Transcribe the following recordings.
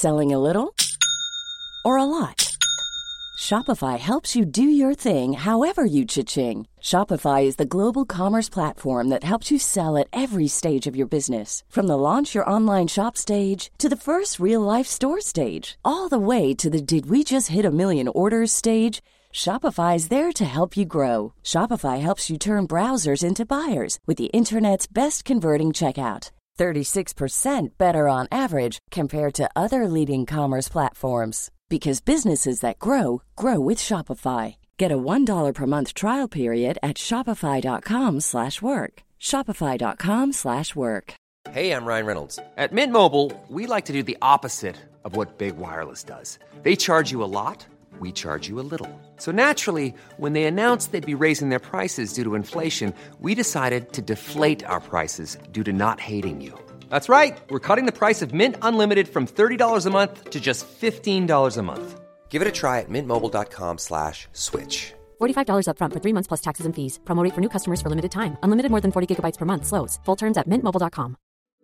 Selling a little or a lot? Shopify helps you do your thing however you cha-ching. Shopify is the global commerce platform that helps you sell at every stage of your business. From the launch your online shop stage to the first real-life store stage, all the way to the did we just hit a million orders stage. Shopify is there to help you grow. Shopify helps you turn browsers into buyers with the internet's best converting checkout. 36% better on average compared to other leading commerce platforms. Because businesses that grow, grow with Shopify. Get a $1 per month trial period at shopify.com/work. Shopify.com/work. Hey, I'm Ryan Reynolds. At Mint Mobile, we like to do the opposite of what Big Wireless does. They charge you a lot, we charge you a little. So naturally, when they announced they'd be raising their prices due to inflation, we decided to deflate our prices due to not hating you. That's right. We're cutting the price of Mint Unlimited from $30 a month to just $15 a month. Give it a try at mintmobile.com/switch. $45 up front for 3 months plus taxes and fees. Promo rate for new customers for limited time. Unlimited more than 40 gigabytes per month. Slows full terms at mintmobile.com.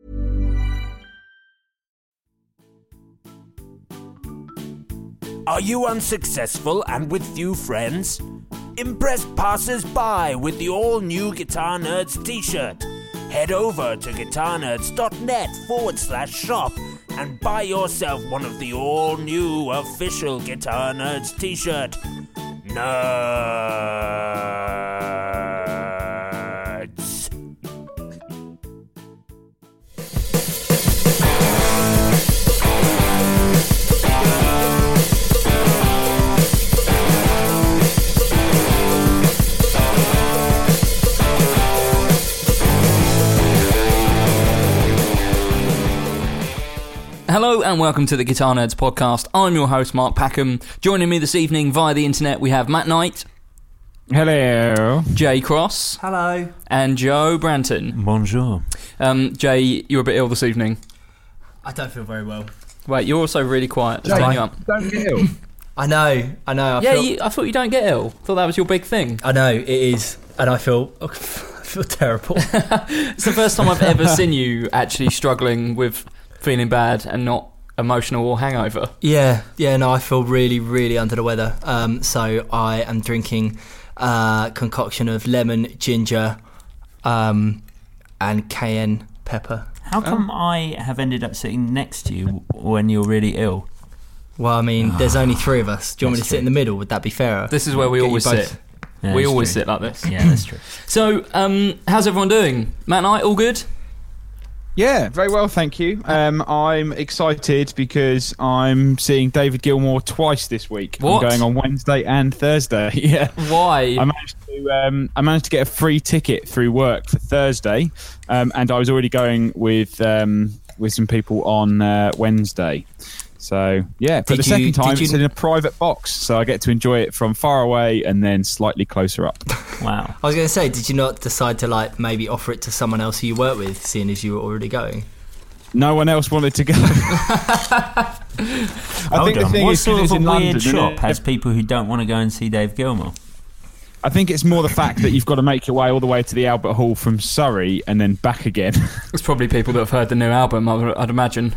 Are you unsuccessful and with few friends? Impress passers-by with the all-new Guitar Nerds t-shirt. Head over to guitarnerds.net/shop and buy yourself one of the all-new official Guitar Nerds t-shirt. Nerds. Hello and welcome to the Guitar Nerds podcast. I'm your host, Mark Packham. Joining me this evening via the internet, we have Matt Knight. Hello. Jay Cross. Hello. And Joe Branton. Bonjour. Jay, you're a bit ill this evening. I don't feel very well. Wait, you're also really quiet. Jay, Turn you up. don't get ill. I know. I thought you don't get ill. Thought that was your big thing. I know, it is. And I feel terrible. It's the first time I've ever seen you actually struggling with feeling bad and not emotional or hangover. Yeah, no, I feel really, really under the weather. So I am drinking a concoction of lemon, ginger, and cayenne pepper. How come I have ended up sitting next to you when you're really ill? Well, I mean, there's only three of us. Do you want me to sit in the middle? Would that be fairer? This is where we always sit. Yeah, we always true. sit like this. Yeah, that's true. So, how's everyone doing? Matt Knight, all good? Yeah, very well, thank you. I'm excited because I'm seeing David Gilmour twice this week. What? I'm going on Wednesday and Thursday. Yeah. Why? I managed to get a free ticket through work for Thursday, and I was already going with some people on Wednesday. So yeah, for the second time, it's in a private box, so I get to enjoy it from far away and then slightly closer up. Wow. I was going to say, did you not decide to maybe offer it to someone else who you work with, seeing as you were already going? No one else wanted to go. I think the thing what is, sort of a in weird London, shop has people who don't want to go and see Dave Gilmour? I think it's more the fact that you've got to make your way all the way to the Albert Hall from Surrey and then back again. It's probably people that have heard the new album, I'd imagine.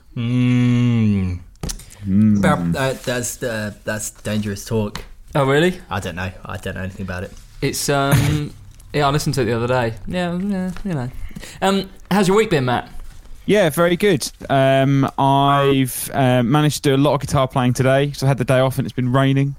That's dangerous talk. Oh, really? I don't know anything about it. It's yeah, I listened to it the other day. Yeah, you know. How's your week been, Matt? Yeah, very good. I've managed to do a lot of guitar playing today, so I had the day off and it's been raining.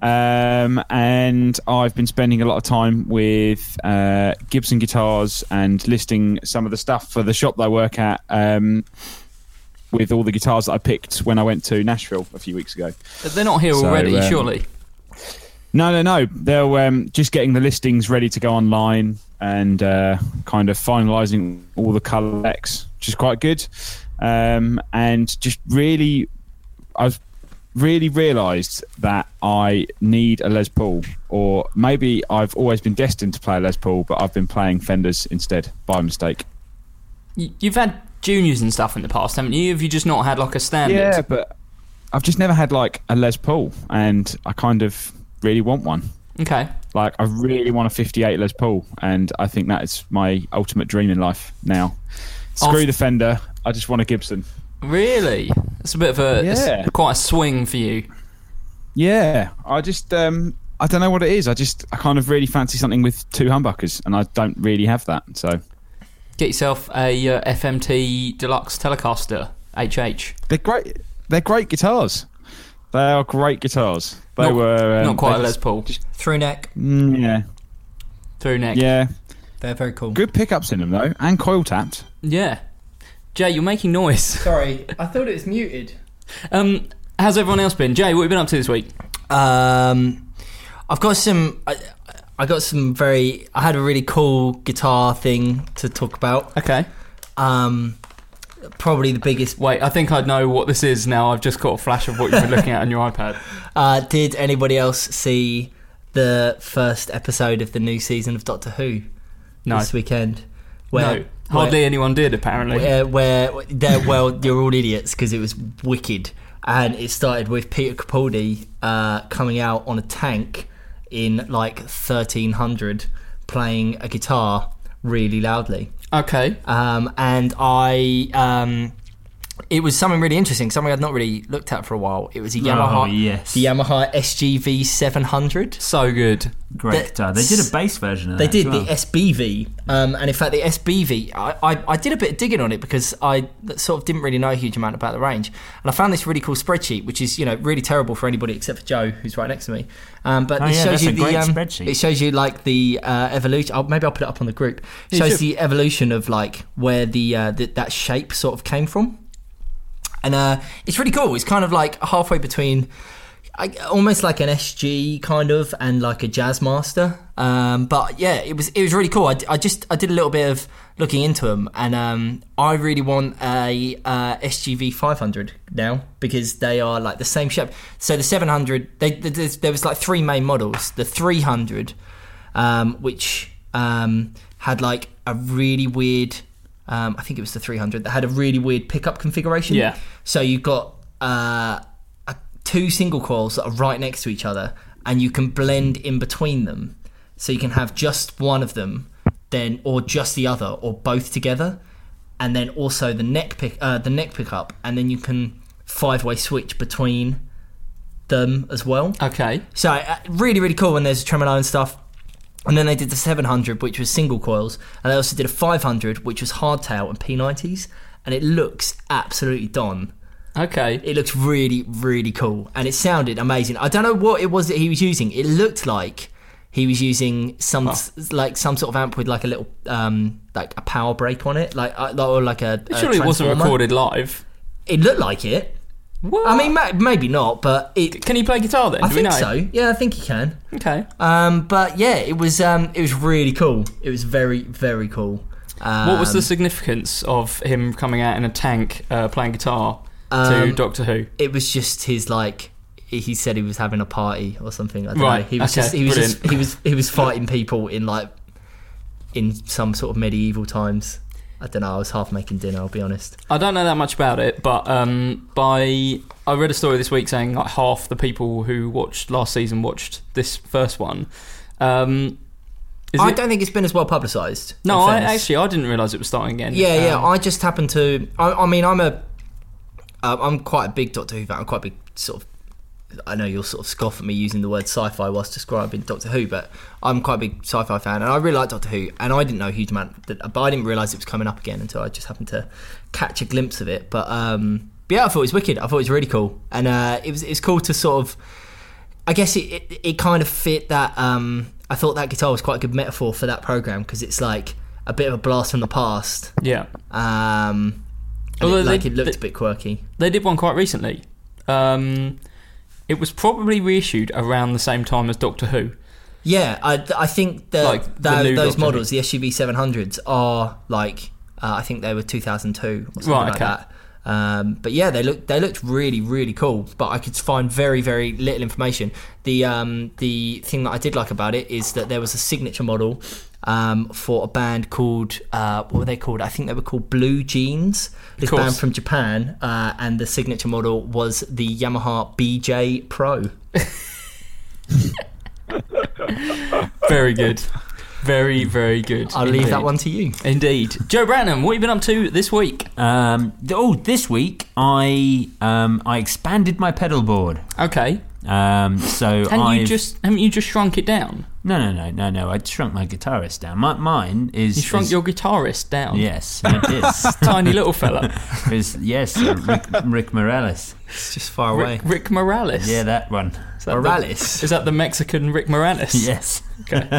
And I've been spending a lot of time with Gibson guitars and listing some of the stuff for the shop that I work at, with all the guitars that I picked when I went to Nashville a few weeks ago. They're not here already, surely? No. They're just getting the listings ready to go online and kind of finalising all the collects, which is quite good. And just really, I've really realised that I need a Les Paul, or maybe I've always been destined to play a Les Paul, but I've been playing Fenders instead by mistake. You've had juniors and stuff in the past, haven't you? Have you just not had like a standard? Yeah, but I've just never had like a Les Paul, and I kind of really want one. Okay. Like, I really want a 58 Les Paul, and I think that is my ultimate dream in life now. Screw the Fender, I just want a Gibson. Really? It's a bit of it's quite a swing for you. Yeah, I just I don't know what it is. I kind of really fancy something with 2 humbuckers, and I don't really have that. So get yourself a FMT Deluxe Telecaster HH. They're great guitars. They are great guitars. They were not quite a Les Paul. Through neck. Yeah. Through neck. Yeah. They're very cool. Good pickups in them though, and coil tapped. Yeah. Jay, you're making noise. Sorry, I thought it was muted. How's everyone else been? Jay, what have you been up to this week? I've got some. I got some very. I had a really cool guitar thing to talk about. Okay. Probably the biggest. Wait, I think I know what this is now. I've just got a flash of what you've been looking at on your iPad. Did anybody else see the first episode of the new season of Doctor Who this weekend? Hardly anyone did, apparently. Well, you're all idiots because it was wicked. And it started with Peter Capaldi coming out on a tank in like 1300 playing a guitar really loudly. Okay. And I... it was something really interesting, something I'd not really looked at for a while. It was a Yamaha, the Yamaha SGV 700. So good. Great guitar. They did a bass version of that. They did, the SBV. And in fact, the SBV, I did a bit of digging on it because I sort of didn't really know a huge amount about the range. And I found this really cool spreadsheet, which is, really terrible for anybody except for Joe, who's right next to me. But it shows you spreadsheet. It shows you like the evolution. Maybe I'll put it up on the group. It shows the evolution of like where that shape sort of came from. And it's really cool. It's kind of like halfway between almost like an SG kind of and like a Jazzmaster. But yeah, it was really cool. I did a little bit of looking into them, and I really want a SGV 500 now because they are like the same shape. So the 700, there was like 3 main models. The 300, which had like a really weird... I think it was the 300 that had a really weird pickup configuration. Yeah. So you've got 2 single coils that are right next to each other, and you can blend in between them. So you can have just one of them, then or just the other, or both together, and then also the neck pickup, and then you can 5-way switch between them as well. Okay. So really, really cool. And there's a tremolo and stuff. And then they did the 700, which was single coils, and they also did a 500, which was hardtail and P90s, and it looks absolutely done. Okay. It looks really, really cool, and it sounded amazing. I don't know what it was that he was using. It looked like he was using some sort of amp with like a little like a power break on it, or like a surely it wasn't recorded live. It looked like it. What? I mean, maybe not, but can he play guitar then? I think so. Yeah, I think he can. Okay. But yeah, it was really cool. It was very, very cool. What was the significance of him coming out in a tank playing guitar to Doctor Who? It was just his like. He said he was having a party or something. I don't know. He was fighting people in some sort of medieval times. I don't know, I was half making dinner, I'll be honest. I don't know that much about it, but I read a story this week saying like half the people who watched last season watched this first one. I don't think it's been as well publicised. No, I didn't realise it was starting again. Yeah, I just happened to... I'm quite a big Doctor Who fan. I'm quite a big sort of... I know you'll sort of scoff at me using the word sci-fi whilst describing Doctor Who, but I'm quite a big sci-fi fan, and I really like Doctor Who, and I didn't know a huge amount, but I didn't realise it was coming up again until I just happened to catch a glimpse of it. But yeah, I thought it was wicked. I thought it was really cool, and it's cool to sort of... I guess it kind of fit that... I thought that guitar was quite a good metaphor for that programme, because it's like a bit of a blast from the past. Yeah. Although it looked a bit quirky. They did one quite recently. It was probably reissued around the same time as Doctor Who. Yeah, I think that those models, the SGV 700s, are like I think they were 2002 or something like that. But yeah, they looked really, really cool. But I could find very, very little information. The thing that I did like about it is that there was a signature model for a band called what were they called? I think they were called Blue Jeans. This band from Japan, and the signature model was the Yamaha BJ Pro. Very good. Very, very good. I'll leave that one to you. Indeed. Joe Branham, what have you been up to this week? This week I expanded my pedal board. Okay. So haven't you just shrunk it down? No. I shrunk my guitarist down. Mine is... You shrunk your guitarist down? Yes, I did. Tiny little fella. Rick Morales. It's just far away. Rick Morales? Yeah, that one. Is that the Mexican Rick Morales? Yes. Okay.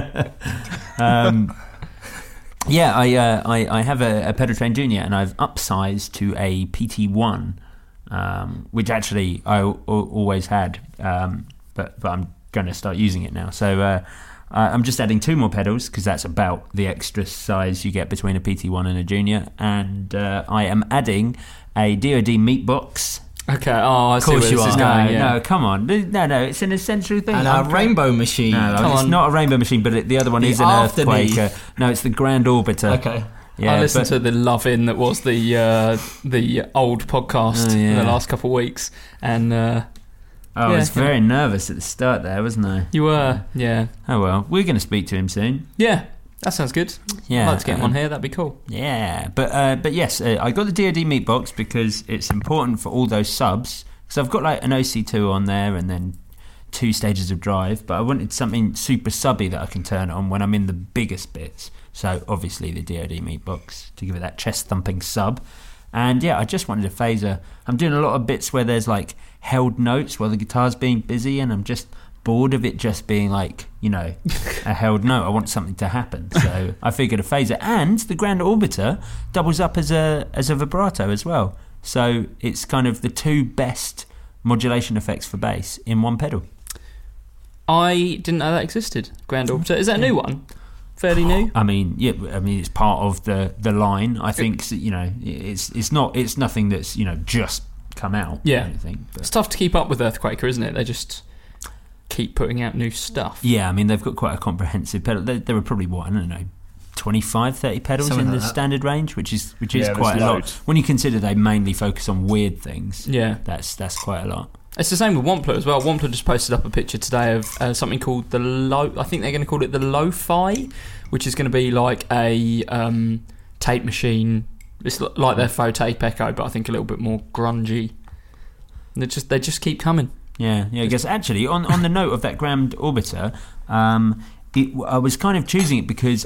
I have a Pedal Train Junior, and I've upsized to a PT1, which actually I always had, but I'm going to start using it now. So I'm just adding 2 more pedals because that's about the extra size you get between a PT1 and a Junior, and I am adding a DoD meat box. Okay, I see where this is going. No, come on. No, it's an essential thing. And a rainbow machine. No, it's not a rainbow machine, but the other one is an Earthquaker. No, it's the Grand Orbiter. Okay. Yeah, I listened to the love-in that was the old podcast in the last couple of weeks, and I was very nervous at the start there, wasn't I? You were, yeah. Oh well, we're going to speak to him soon. Yeah, that sounds good. Yeah, I'd like to get him on here. That'd be cool. Yeah, but yes, I got the DoD meat box because it's important for all those subs. Because I've got like an OC2 on there, and then 2 stages of drive. But I wanted something super subby that I can turn on when I'm in the biggest bits. So obviously the DoD meat box to give it that chest thumping sub. And yeah, I just wanted a phaser. I'm doing a lot of bits where there's like held notes while the guitar's being busy, and I'm just bored of it just being like, a held note. I want something to happen. So I figured a phaser, and the Grand Orbiter doubles up as a vibrato as well. So it's kind of the 2 best modulation effects for bass in one pedal. I didn't know that existed. Grand Orbiter. Is that a new one? Fairly new? I mean, it's part of the line. I think, it's nothing that's, just come out. Yeah. Or anything, but. It's tough to keep up with Earthquaker, isn't it? They just keep putting out new stuff. Yeah, I mean, they've got quite a comprehensive pedal. There are probably, 25, 30 pedals something in the standard range, which is quite a lot. When you consider they mainly focus on weird things, that's quite a lot. It's the same with Wampler as well. Wampler just posted up a picture today of something called the I think they're going to call it the Lo-Fi, which is going to be like a tape machine. It's like their faux tape Echo, but I think a little bit more grungy. And they just keep coming. Yeah. I guess actually on the note of that Grand Orbiter, I was kind of choosing it because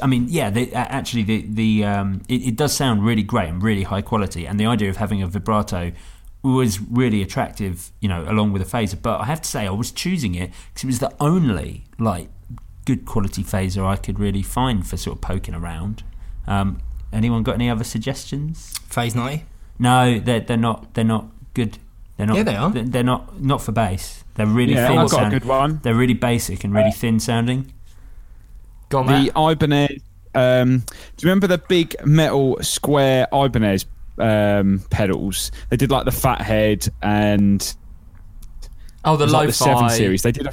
it does sound really great and really high quality, and the idea of having a vibrato was really attractive, along with a phaser. But I have to say, I was choosing it because it was the only good quality phaser I could really find for sort of poking around. Anyone got any other suggestions? Phase 90? No, they're not good. They're not. Yeah, they are. They're not for bass. They're really thin. I've got a good one. They're really basic and really thin sounding. Go on, Matt. The Ibanez. Do you remember the big metal square Ibanez pedals? They did like the Fathead and the Lo-Fi. The 7 series. They did a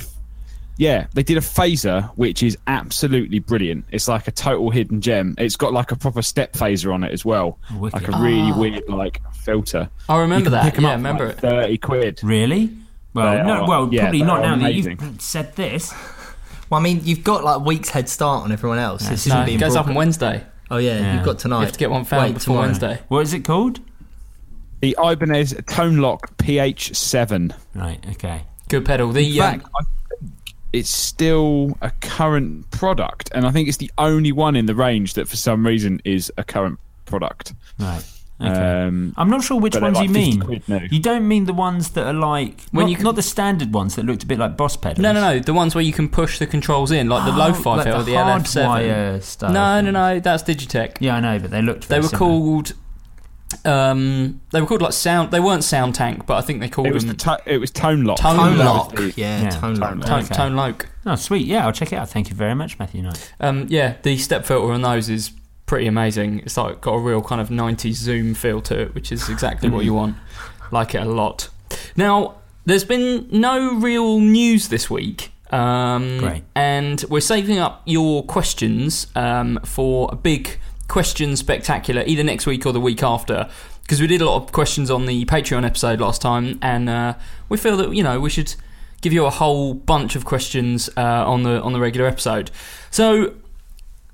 phaser which is absolutely brilliant. It's like a total hidden gem. It's got like a proper step phaser on it as well. Wicked. Like a really weird filter. I remember that. Pick them yeah, up I remember like it. 30 quid. Really? Well, probably not now amazing. that you've said this. Well, I mean, you've got like weeks head start on everyone else. This isn't being it goes up broadcast. on Wednesday. Oh yeah, you've got tonight. You have to get one found before tomorrow. Wednesday. What is it called? The Ibanez Tone Lock PH7. Right. Okay. Good pedal. In fact, it's still a current product, and I think it's the only one in the range that for some reason is a current product. Right. Okay. I'm not sure which ones like you mean. No. You don't mean the ones that are like not the standard ones that looked a bit like Boss pedals. No. The ones where you can push the controls in, like the Lo-Fi like pedal, the the LF7 hardwire stuff. No. That's Digitech. Yeah, I know, but they looked. They were similar. called. They were called like Sound. They weren't Sound Tank, but I think they called them. It was Tone Lock. Tone Lock. Yeah, Tone Lock. Tone Lock. Oh, sweet. Yeah, I'll check it out. Thank you very much, Matthew Knight. The step filter on those is pretty amazing. It's like got a real kind of 90s zoom feel to it, which is exactly what you want. Like it a lot. Now, there's been no real news this week. Great. And we're saving up your questions for a big question spectacular either next week or the week after, because we did a lot of questions on the Patreon episode last time, and we feel that we should give you a whole bunch of questions on the regular episode. So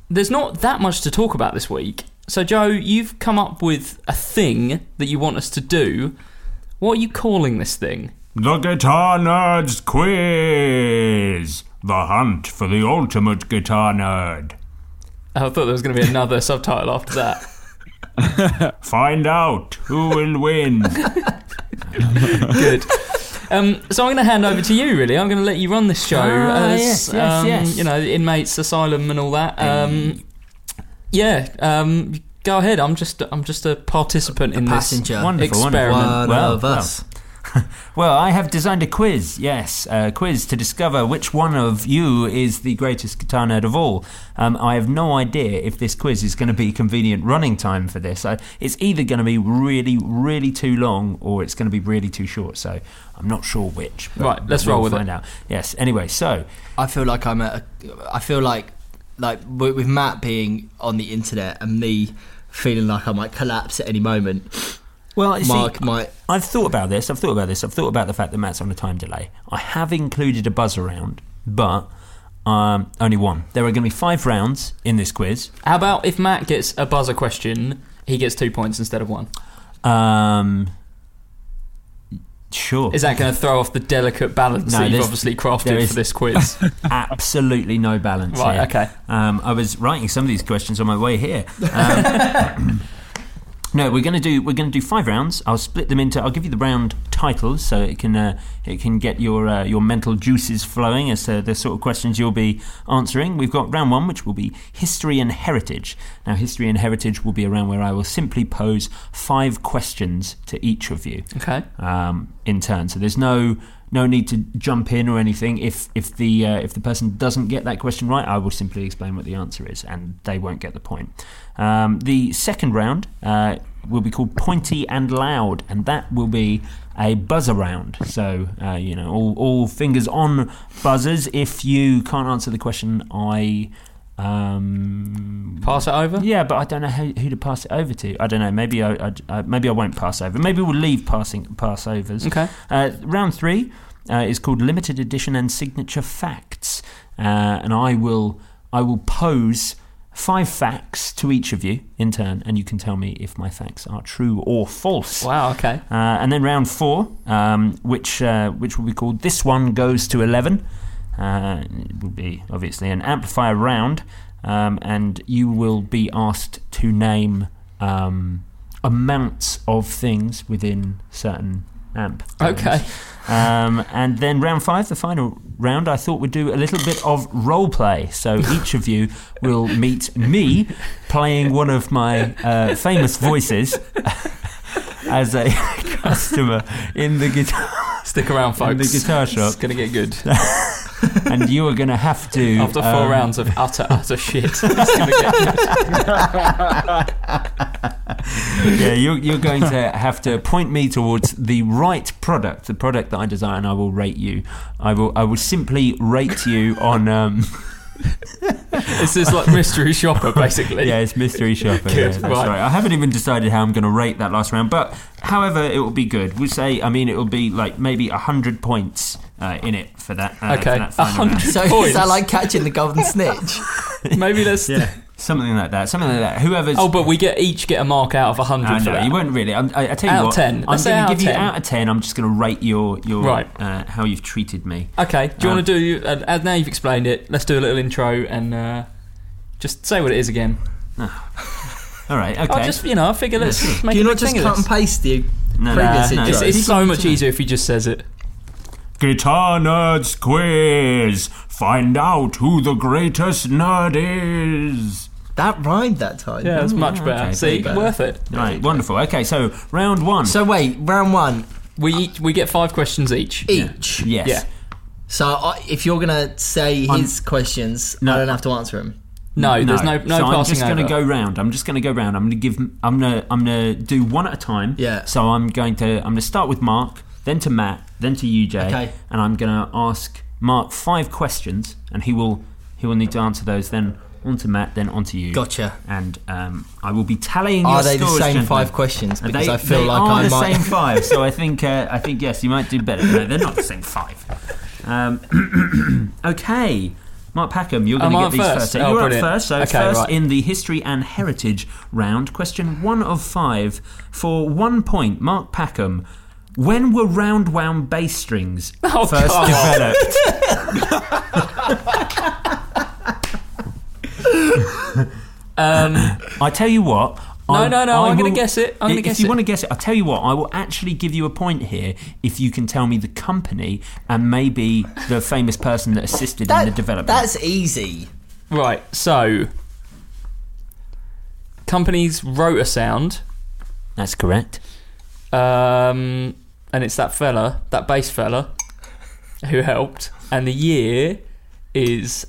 there's not that much to talk about this week. So, Joe, you've come up with a thing that you want us to do. What are you calling this thing? The Guitar Nerds Quiz! The hunt for the ultimate guitar nerd. I thought there was going to be another subtitle after that. Find out who will win. Good. So I'm going to hand over to you, really. I'm going to let you run this show as, yes. you know, inmates asylum and all that. Go ahead. I'm just a participant in passenger. this Wonderful, experiment. One of us. Well, I have designed a quiz, yes, a quiz to discover which one of you is the greatest guitar nerd of all. I have no idea if this quiz is going to be convenient running time for this. It's either going to be really, really too long or it's going to be really too short, so I'm not sure which. Right, let's roll with it. Find out. Yes, anyway, so... I feel like with Matt being on the internet and me feeling like I might collapse at any moment... Well, Mark might... I've thought about this. I've thought about the fact that Matt's on a time delay. I have included a buzzer round, but only one. There are going to be 5 rounds in this quiz. How about if Matt gets a buzzer question, he gets 2 points instead of 1? Sure. Is that going to throw off the delicate balance that you've obviously crafted for this quiz? Absolutely no balance right, here. Okay. I was writing some of these questions on my way here. No, we're going to do 5 rounds. I'll split them into. I'll give you the round titles so it can get your mental juices flowing as to the sort of questions you'll be answering. We've got round 1, which will be history and heritage. Now, history and heritage will be a round where I will simply pose 5 questions to each of you. Okay. In turn, so there's no need to jump in or anything. If the person doesn't get that question right, I will simply explain what the answer is, and they won't get the point. The second round will be called Pointy and Loud, and that will be a buzzer round. So all fingers on buzzers. If you can't answer the question, I pass it over. Yeah, but I don't know who to pass it over to. I don't know. Maybe I won't pass over. Maybe we'll leave passovers. Okay. Round 3 is called Limited Edition and Signature Facts, and I will pose 5 facts to each of you in turn, and you can tell me if my facts are true or false. Wow. Okay. And then round 4, which will be called This One Goes to 11. It will be obviously an amplifier round, and you will be asked to name amounts of things within certain amp tones. Okay. And then round 5, the final round, I thought we'd do a little bit of role play. So each of you will meet me playing one of my famous voices as a customer in the guitar. Stick around, folks. In the guitar shop. It's going to get good. And you are going to have to... After 4 rounds of utter shit. It's going to get good. Yeah, you're going to have to point me towards the right product, the product that I desire, and I will rate you. I will simply rate you on... This is like Mystery Shopper, basically. Yeah, it's Mystery Shopper. Good, yeah, that's right. right. I haven't even decided how I'm going to rate that last round, but however, it will be good. We'll say, it will be like maybe 100 points in it for that. Okay, 100 points. So is that like catching the golden snitch? Maybe that's... Yeah. Something like that. Whoever's... Oh, but we each get a mark out of 100 for that. You won't really. I tell you out what. Of 10. I'm going to give you 10. out of 10. I'm just going to rate your right. How you've treated me. Okay. Do you want to do... now you've explained it, let's do a little intro and just say what it is again. Oh. All right, okay. I figure let's make Do you a not big just thing cut of and this. paste the No, previous no. intro? It's so much easier if he just says it. Guitar Nerds Quiz. Find out who the greatest nerd is. That rhymed that time. Yeah, it's much better. okay, See, better. worth it. Right, wonderful. Okay, so round 1. So wait, round 1 We get 5 questions each. each. Yes. Yeah. So if you're gonna say his questions, I don't have to answer them. No, there's no so passing I'm just going to over. go round. I'm just going to go round. I'm going to do one at a time. Yeah. So I'm going to start with Mark, then to Matt, then to you, Jay. Okay. And I'm going to ask Mark 5 questions, and he will need to answer those. Then on to Matt, then on to you. Gotcha. And I will be tallying your Are they the scores, same gentlemen. 5 questions? And Because they, I feel they like are I the might. same 5. So I think yes, you might do better. No, they're not the same 5. Okay. Mark Packham, you're going Am to I get these first? first. So Oh, you're brilliant. up first. So Okay, first right. in the history and heritage round, question 1 of 5. For 1 point, Mark Packham. When were round wound bass strings first developed? I tell you what. No, I'm will- going to guess it. I'm going to guess If you it. want to guess it, I'll tell you what. I will actually give you a point here if you can tell me the company and maybe the famous person that assisted in the development. That's easy. Right, so company's Rotor Sound, That's correct. and it's that bass fella, who helped, and the year is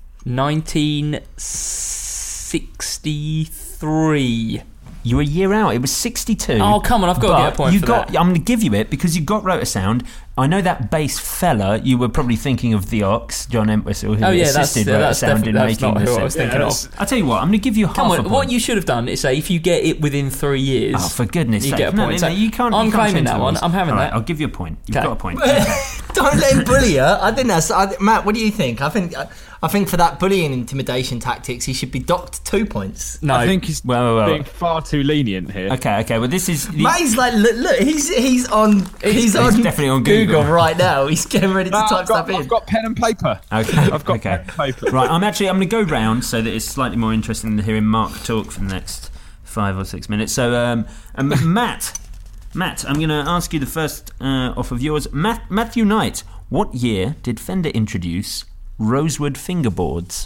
1963. You were a year out. It was 62. Oh, come on, I've got to get a point for that. I'm going to give you it because you got Rotor Sound. I know that bass fella. You were probably thinking of the Ox, John Entwistle, who assisted Rotor Sound in making not the who I was set. thinking of. I'll tell you what. I'm going to give you half Come a on, point. what you should have done is say if you get it within 3 years. Oh, for goodness' you sake! get a point. No, you can't. I'm you can't claiming change that the one. rules. I'm having All right, that. I'll give you a point. You've Okay. got a point. Don't let him bully you. I think that's Matt. What do you think? I think for that bullying intimidation tactics, he should be docked 2 points. No, I think he's Well. being far too lenient here. Okay. Well, this is. Matt is like, look, he's on definitely on Google. right now. He's getting ready to type stuff in. I've got pen and paper. Okay. I've got pen and paper. Right, I'm going to go round so that it's slightly more interesting than hearing Mark talk for the next 5 or 6 minutes. So, Matt, I'm going to ask you the first off of yours. Matthew Knight, what year did Fender introduce Rosewood fingerboards?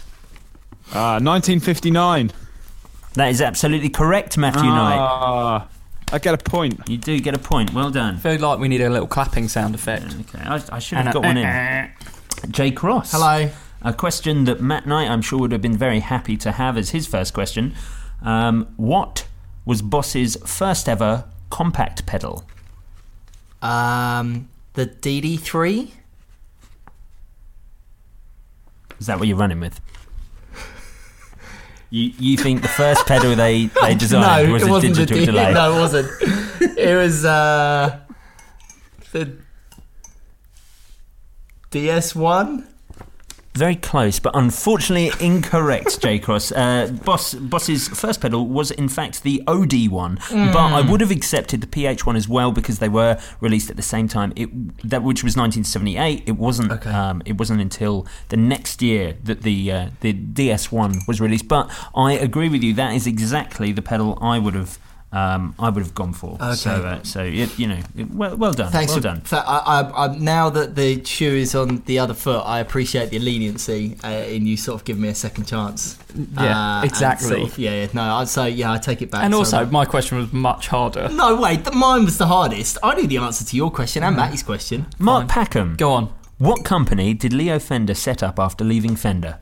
1959. That is absolutely correct, Matthew Knight. I get a point. You do get a point. Well done. I feel like we need a little clapping sound effect. Okay, I should have got one in. Jay Cross. Hello. A question that Matt Knight, I'm sure, would have been very happy to have as his first question. What was Boss's first ever compact pedal? The DD3. Is that what you're running with? You think the first pedal they designed was it a wasn't digital the delay? No, it wasn't. It was the DS1. Very close, but unfortunately incorrect, J Cross. Boss's first pedal was in fact the OD one, but I would have accepted the PH one as well because they were released at the same time. Which was 1978. It wasn't. Okay. It wasn't until the next year that the DS1 was released. But I agree with you. That is exactly the pedal I would have gone for. Okay. Well done. Thanks. Well done. I now that the shoe is on the other foot, I appreciate the leniency in you sort of giving me a second chance. Yeah, exactly. And sort of, no, I'd say I take it back. And So also, that- my question was much harder. no, wait, mine was the hardest. I knew the answer to your question and Matty's question. Mark Packham. Go on. What company did Leo Fender set up after leaving Fender?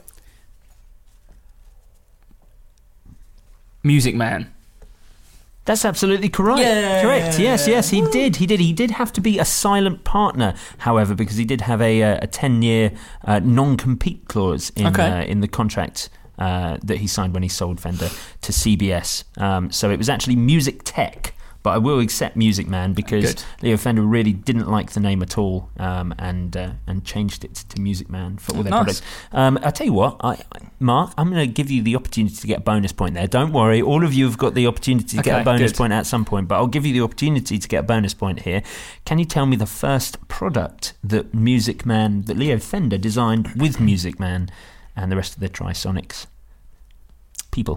Music Man. That's absolutely correct. Yeah. Correct. Yes, he did. He did have to be a silent partner, however, because he did have a 10-year non-compete clause in the contract that he signed when he sold Fender to CBS. So it was actually Music Tech. But I will accept Music Man because Good. Leo Fender really didn't like the name at all, and changed it to Music Man for all their Nice. products. I'll tell you what, Mark, I'm going to give you the opportunity to get a bonus point there. Don't worry, all of you have got the opportunity to get a bonus point at some point, but I'll give you the opportunity to get a bonus point here. Can you tell me the first product that Leo Fender designed with Music Man and the rest of the Trisonics people?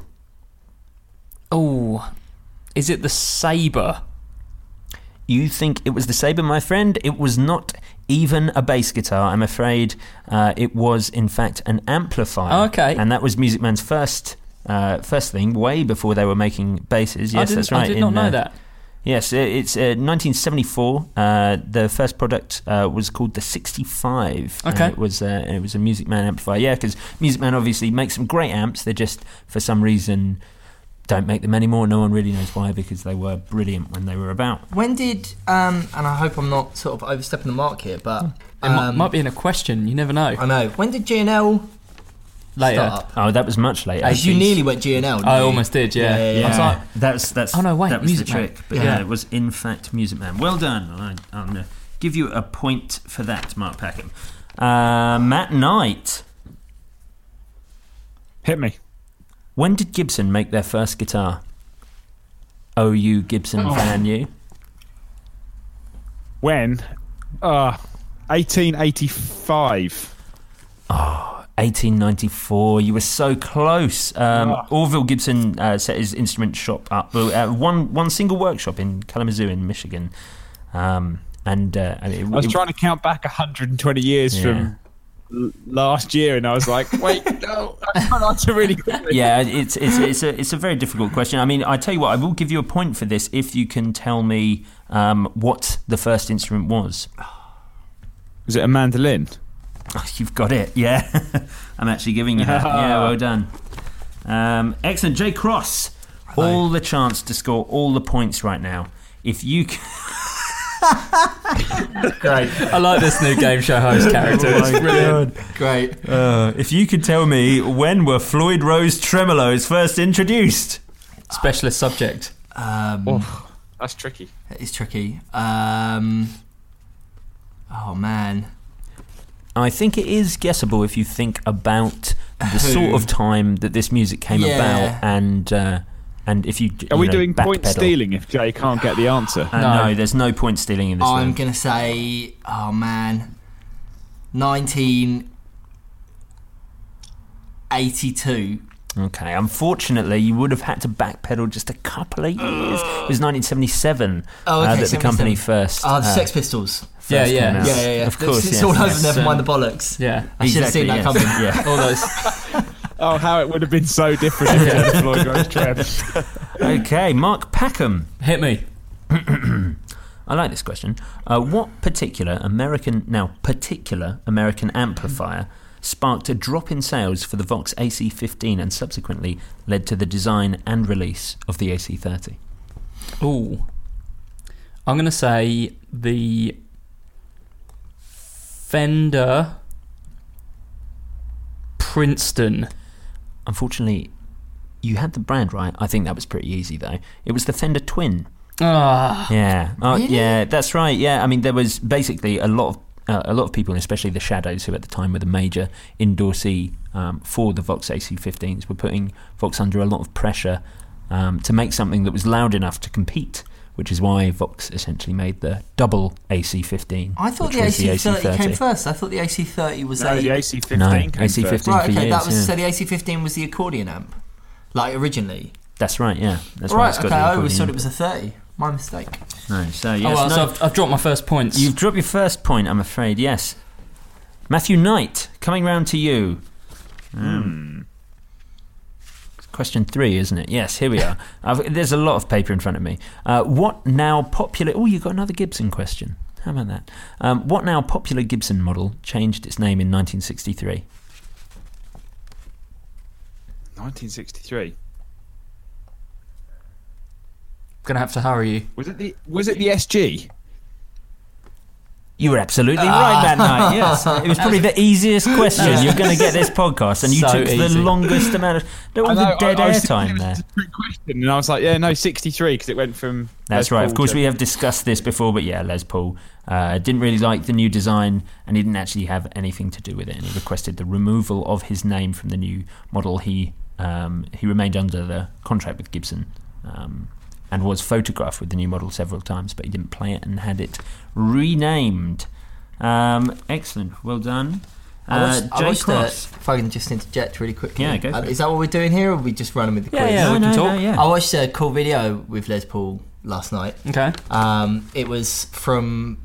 Oh, is it the Sabre? You think it was the Sabre, my friend? It was not even a bass guitar, I'm afraid. It was, in fact, an amplifier. Oh, okay. And that was Music Man's first thing, way before they were making basses. Yes, that's right. I did not know that. Yes, it's 1974. The first product was called the 65. Okay. It was a Music Man amplifier. Yeah, because Music Man obviously makes some great amps. They just, for some reason, don't make them anymore. No one really knows why, because they were brilliant when they were about. When did, and I hope I'm not sort of overstepping the mark here, but... It might be in a question, you never know. I know. When did G&L Later. start up? Oh, that was much later. Because you nearly went G&L, didn't I you? almost did, yeah. Yeah. I was like, That's Oh, no, wait, that was Music the Man. trick. But Yeah. yeah, it was in fact Music Man. Well done. I'm going to give you a point for that, Mark Packham. Matt Knight. Hit me. When did Gibson make their first guitar? Oh, you Gibson fan, you. When? 1885. 1894. You were so close. Orville Gibson set his instrument shop up. One single workshop in Kalamazoo in Michigan. I was trying to count back 120 years from last year, and I was like, wait, no, I can't answer really quickly. Yeah, it's a very difficult question. I mean, I tell you what, I will give you a point for this if you can tell me what the first instrument was. Was it a mandolin? Oh, you've got it, yeah. I'm actually giving you that. Yeah, well done. Excellent. Jay Cross, all the chance to score all the points right now. If you can... Great. I like this new game show host character. It's brilliant. Great. If you could tell me, when were Floyd Rose tremolos first introduced? Specialist subject. That's tricky. It is tricky. Oh, man. I think it is guessable if you think about the sort of time that this music came about, and if you are we doing backpedal. Point stealing if Jay can't get the answer? No, there's no point stealing in this. I'm going to say, 1982. Okay, unfortunately, you would have had to backpedal just a couple of years. It was 1977 that the company first. The Sex Pistols. Yeah. Of course, it's all over. Never mind the bollocks. Yeah, I should have seen that coming. Yeah, all those. Oh, how it would have been so different if it had Floyd Rose Trev. Okay, Mark Packham. Hit me. I like this question. What particular American amplifier sparked a drop in sales for the Vox AC15 and subsequently led to the design and release of the AC30? Ooh. I'm going to say the Fender Princeton. Unfortunately, you had the brand right. I think that was pretty easy, though. It was the Fender Twin. Yeah. Really? Yeah, that's right. Yeah, I mean, there was basically a lot of people, and especially the Shadows, who at the time were the major endorsee for the Vox AC15s, were putting Vox under a lot of pressure to make something that was loud enough to compete, which is why Vox essentially made the double AC15. I thought the AC30 came first. I thought the AC30 was the AC15 came AC15 first. Right, okay, years, that was so the AC15 was the accordion amp, like originally. That's right, yeah. That's right, it's got okay, the I always accordion. thut it was a 30. My mistake. No, so yes, So I've dropped my first points. You've dropped your first point, I'm afraid, yes. Matthew Knight, coming round to you. Question 3, isn't it? Yes, here we are. There's a lot of paper in front of me. What now popular... Oh, you got another Gibson question. How about that? What now popular Gibson model changed its name in 1963? 1963. Gonna have to hurry you. Was it the SG? You were absolutely right that night, yes. It was probably the easiest question you're going to get this podcast, and you So took easy. the longest amount of... There was the dead air time there. It was a trick question, and I was like, 63, because it went from... That's Les right. Paul Of course, to- we have discussed this before, but yeah, Les Paul didn't really like the new design, and he didn't actually have anything to do with it, and he requested the removal of his name from the new model. He remained under the contract with Gibson, and was photographed with the new model several times, but he didn't play it and had it renamed. Excellent, well done. I Jay watched Cross. if I can just interject really quickly. Yeah, go for it. Is that what we're doing here, or are we just running with the quiz? Yeah, we can talk. yeah. I watched a cool video with Les Paul last night. Okay. It was from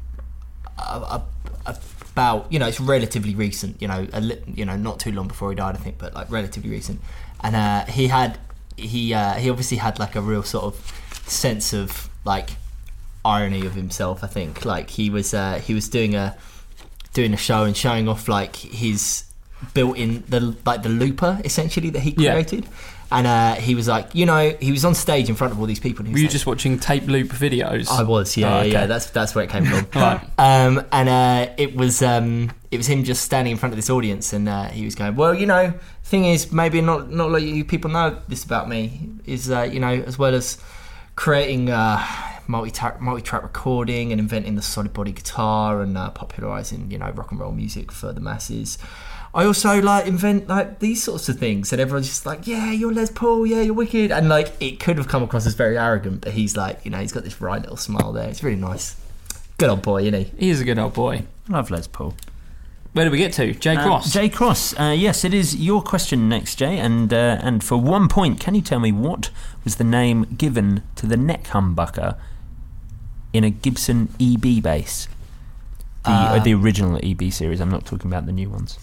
about, it's relatively recent, not too long before he died, I think, but like relatively recent. And he obviously had like a real sort of sense of like irony of himself. I think like he was doing a show and showing off like his built-in the looper essentially that he created. And he was like, he was on stage in front of all these people. And he was Were you like, just watching tape loop videos? I was, yeah. That's where it came from. Right. It was him just standing in front of this audience, and he was going, well, thing is, maybe not a lot of you people know this about me, is as well as creating multi-track recording and inventing the solid body guitar and popularising, rock and roll music for the masses. I also invent these sorts of things, and everyone's just like, yeah, you're Les Paul, yeah, you're wicked, and it could have come across as very arrogant, but he's he's got this right little smile there. It's really nice. Good old boy, isn't he? He is a good old boy. Love Les Paul. Where do we get to? Jay Cross. Jay Cross. Yes, it is your question next, Jay. And for 1 point, can you tell me what was the name given to the neck humbucker in a Gibson EB bass? The original EB series. I'm not talking about the new ones.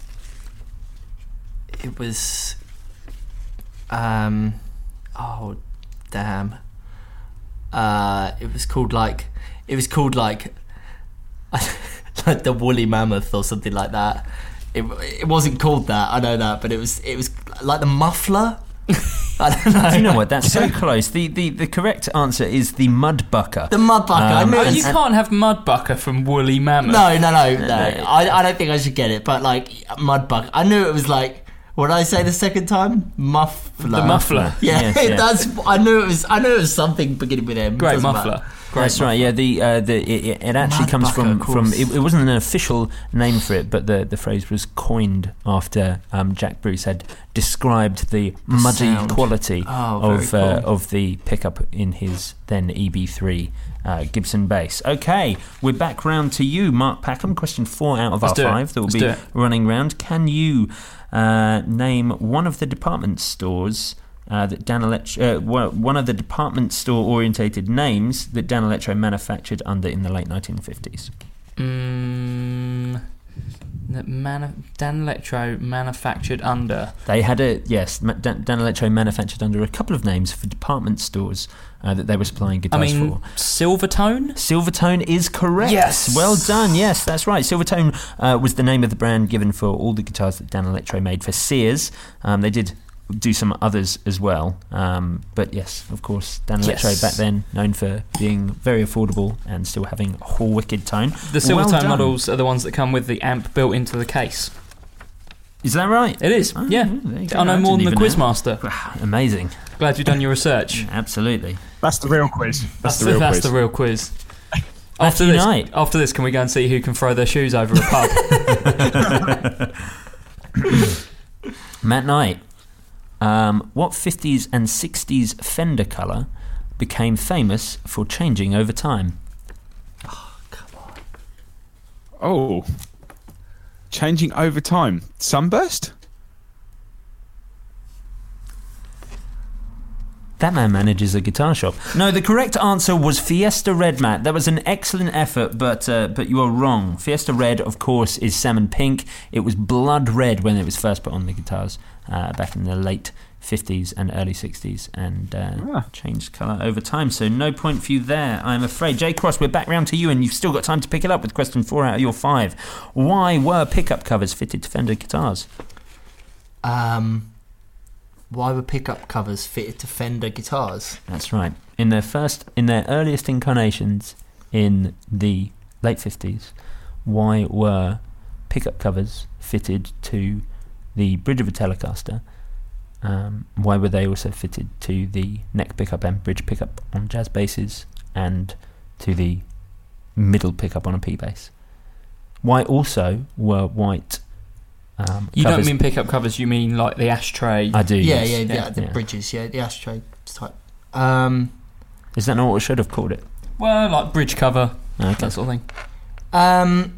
It was... oh, damn. It was called like the Woolly Mammoth or something like that. It wasn't called that, I know that, but it was like the Muffler. I don't know. Do you know what? That's so close. The correct answer is the Mudbucker. The Mudbucker. I knew you can't have Mudbucker from Woolly Mammoth. No. I don't think I should get it, but Mudbucker. I knew it was what did I say the second time? Muffler. The Muffler. Yeah, yes. I knew it was something beginning with M. Great Muffler. That's right. Yeah, it actually comes from it wasn't an official name for it, but the phrase was coined after Jack Bruce had described the muddy sound. Quality cool. of the pickup in his then EB3 Gibson bass. Okay, we're back round to you, Mark Packham. Question 4 out of our 5 that will be running round. Can you name one of the department stores? One of the department store orientated names that Dan Electro manufactured under in the late 1950s. Dan Electro manufactured under. They had Dan Electro manufactured under a couple of names for department stores that they were supplying guitars for. Silvertone? Silvertone is correct. Yes. Well done. Yes, that's right. Silvertone was the name of the brand given for all the guitars that Dan Electro made for Sears. They did do some others as well, but yes, of course, Dan Electro back then known for being very affordable and still having a wicked tone. The Silvertone models are the ones that come with the amp built into the case. Is that right? It is. Yeah. I know more than the Quizmaster. Amazing. Glad you've done your research. Absolutely. That's the real quiz. That's the real quiz. After this, can we go and see who can throw their shoes over a pub? Matt Knight. What 50s and 60s Fender colour became famous for changing over time? Oh, come on. Oh. Changing over time. Sunburst? That man manages a guitar shop. No, the correct answer was Fiesta Red, Matt. That was an excellent effort, but you are wrong. Fiesta Red, of course, is salmon pink. It was blood red when it was first put on the guitars back in the late 50s and early 60s, and changed colour over time. So no point for you there, I'm afraid. Jay Cross, we're back round to you, and you've still got time to pick it up with question 4 out of your 5. Why were pickup covers fitted to Fender guitars? Why were pickup covers fitted to Fender guitars? That's right. In their earliest incarnations in the late 50s, why were pickup covers fitted to the bridge of a Telecaster? Why were they also fitted to the neck pickup and bridge pickup on jazz basses, and to the middle pickup on a P bass? Why also were white you covers? Don't mean pickup covers, you mean like the ashtray? I do. The bridges, the ashtray type. Is that not what I should have called it? Well, like bridge cover, that sort of thing. I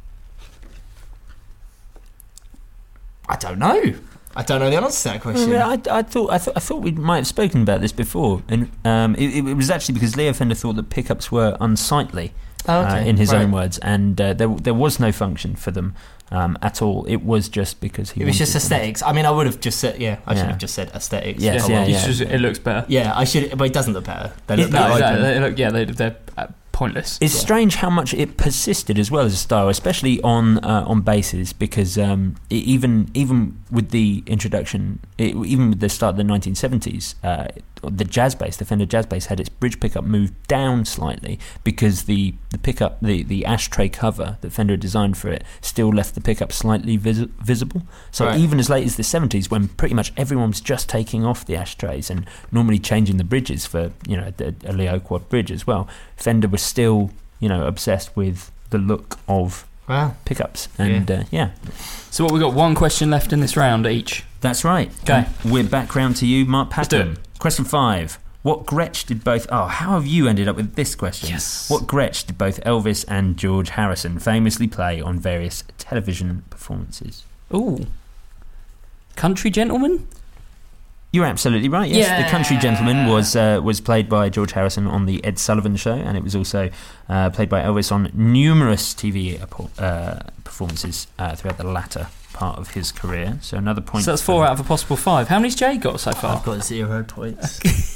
don't know. I don't know the answer to that question. I thought we might have spoken about this before, and it was actually because Leo Fender thought that pickups were unsightly, in his own words, and there was no function for them at all. It was just because it was just aesthetics. I mean, I would have just said, I should have just said aesthetics. Yes, it looks better. Yeah, I should, but it doesn't look better. They look they're pointless. It's strange how much it persisted as well as a style, especially on basses, because even with the introduction, even with the start of the 1970s, the Jazz Bass, the Fender Jazz Bass, had its bridge pickup moved down slightly because the pickup, the ashtray cover that Fender had designed for it, still left the pickup slightly visible. So even as late as the 70s, when pretty much everyone was just taking off the ashtrays and normally changing the bridges for a Leo quad bridge as well, Fender was still obsessed with the look of pickups. And So what, we got one question left in this round each. That's right. Okay. We're back round to you, Mark Patton. Let's do it. Question 5. What Gretsch did both... Oh, how have you ended up with this question? Yes. What Gretsch did both Elvis and George Harrison famously play on various television performances? Ooh. Country Gentleman? You're absolutely right, yes. Yeah. The Country Gentleman was played by George Harrison on The Ed Sullivan Show, and it was also played by Elvis on numerous TV performances throughout the latter part of his career. So another point. So that's 4 out of a possible 5. How many's Jay got so far? I've got 0 points.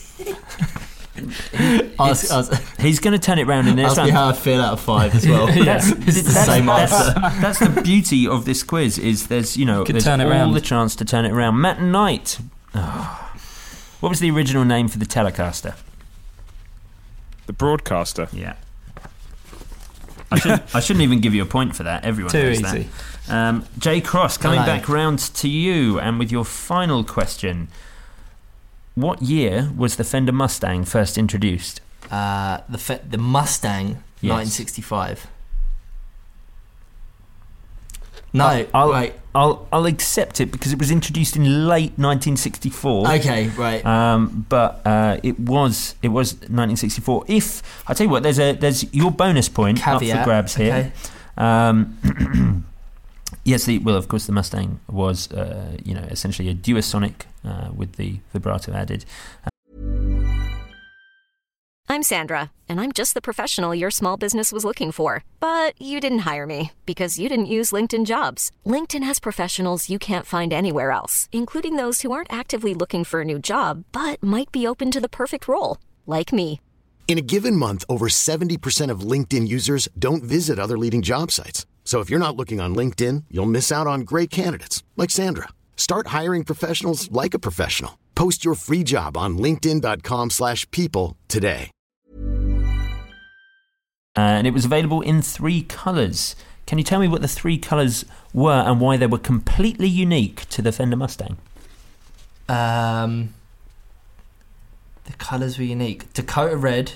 He's going to turn it round in this round. Ask me how I feel out of 5 as well. That's It's the same answer. That's the beauty of this quiz, is there's there's turn it all round. the chance to turn it around. Matt Knight. What was the original name for the Telecaster? The broadcaster. Yeah. I shouldn't even give you a point for that. Everyone Too knows easy. that. Jay Cross, coming Hello. back round to you, and with your final question. What year was the Fender Mustang first introduced? The Mustang, Yes. 1965. No, I'll I'll accept it because it was introduced in late 1964. Okay, right. But it was 1964. If I tell you what, there's your bonus point Caveat. up for grabs here. Okay. Yes, of course, the Mustang was essentially a Duosonic with the vibrato added. I'm Sandra, and I'm just the professional your small business was looking for. But you didn't hire me because you didn't use LinkedIn Jobs. LinkedIn has professionals you can't find anywhere else, including those who aren't actively looking for a new job, but might be open to the perfect role, like me. In a given month, over 70% of LinkedIn users don't visit other leading job sites. So if you're not looking on LinkedIn, you'll miss out on great candidates like Sandra. Start hiring professionals like a professional. Post your free job on linkedin.com/people today. And it was available in 3 colours. Can you tell me what the 3 colours were and why they were completely unique to the Fender Mustang? The colours were unique. Dakota Red.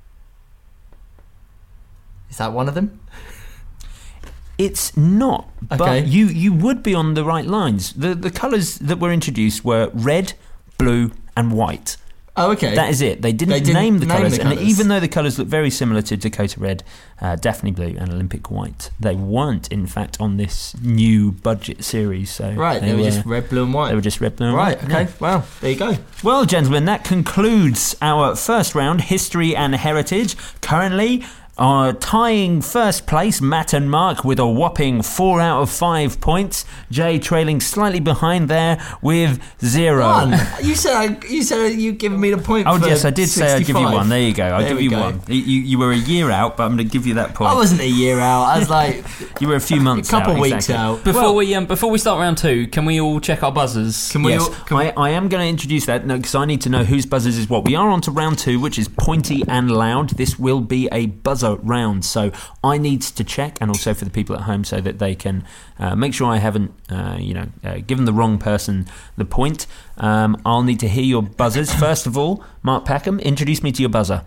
Is that one of them? It's not, but Okay. you would be on the right lines. The colours that were introduced were red, blue, and white. Oh, okay. That is it. They didn't didn't name the name colours, the and colours. even though the colours look very similar to Dakota Red, Daphne Blue, and Olympic White, they weren't, in fact, on this new budget series. So Right, they were just red, blue and white. They were just red, blue, and Right, white. okay. Yeah. Well, there you go. Well, gentlemen, that concludes our first round, History and Heritage. Currently, tying first place, Matt and Mark, with a whopping 4 out of 5 points. Jay trailing slightly behind there with 0. One. You said you'd given me the point. Oh, for yes, I did say I'd give you 65. 1. There you go. I'll There give we you go. 1. You were a year out, but I'm going to give you that point. I wasn't a year out. I was like You were a few months a couple out. weeks exactly. out. Before we start round 2, can we all check our buzzers? Can we? Yes, all, I am going to introduce that because I need to know whose buzzers is what. We are on to round 2, which is pointy and loud. This will be a buzzer round, so I need to check, and also for the people at home, so that they can make sure I haven't, given the wrong person the point. I'll need to hear your buzzers. First of all, Mark Packham, introduce me to your buzzer.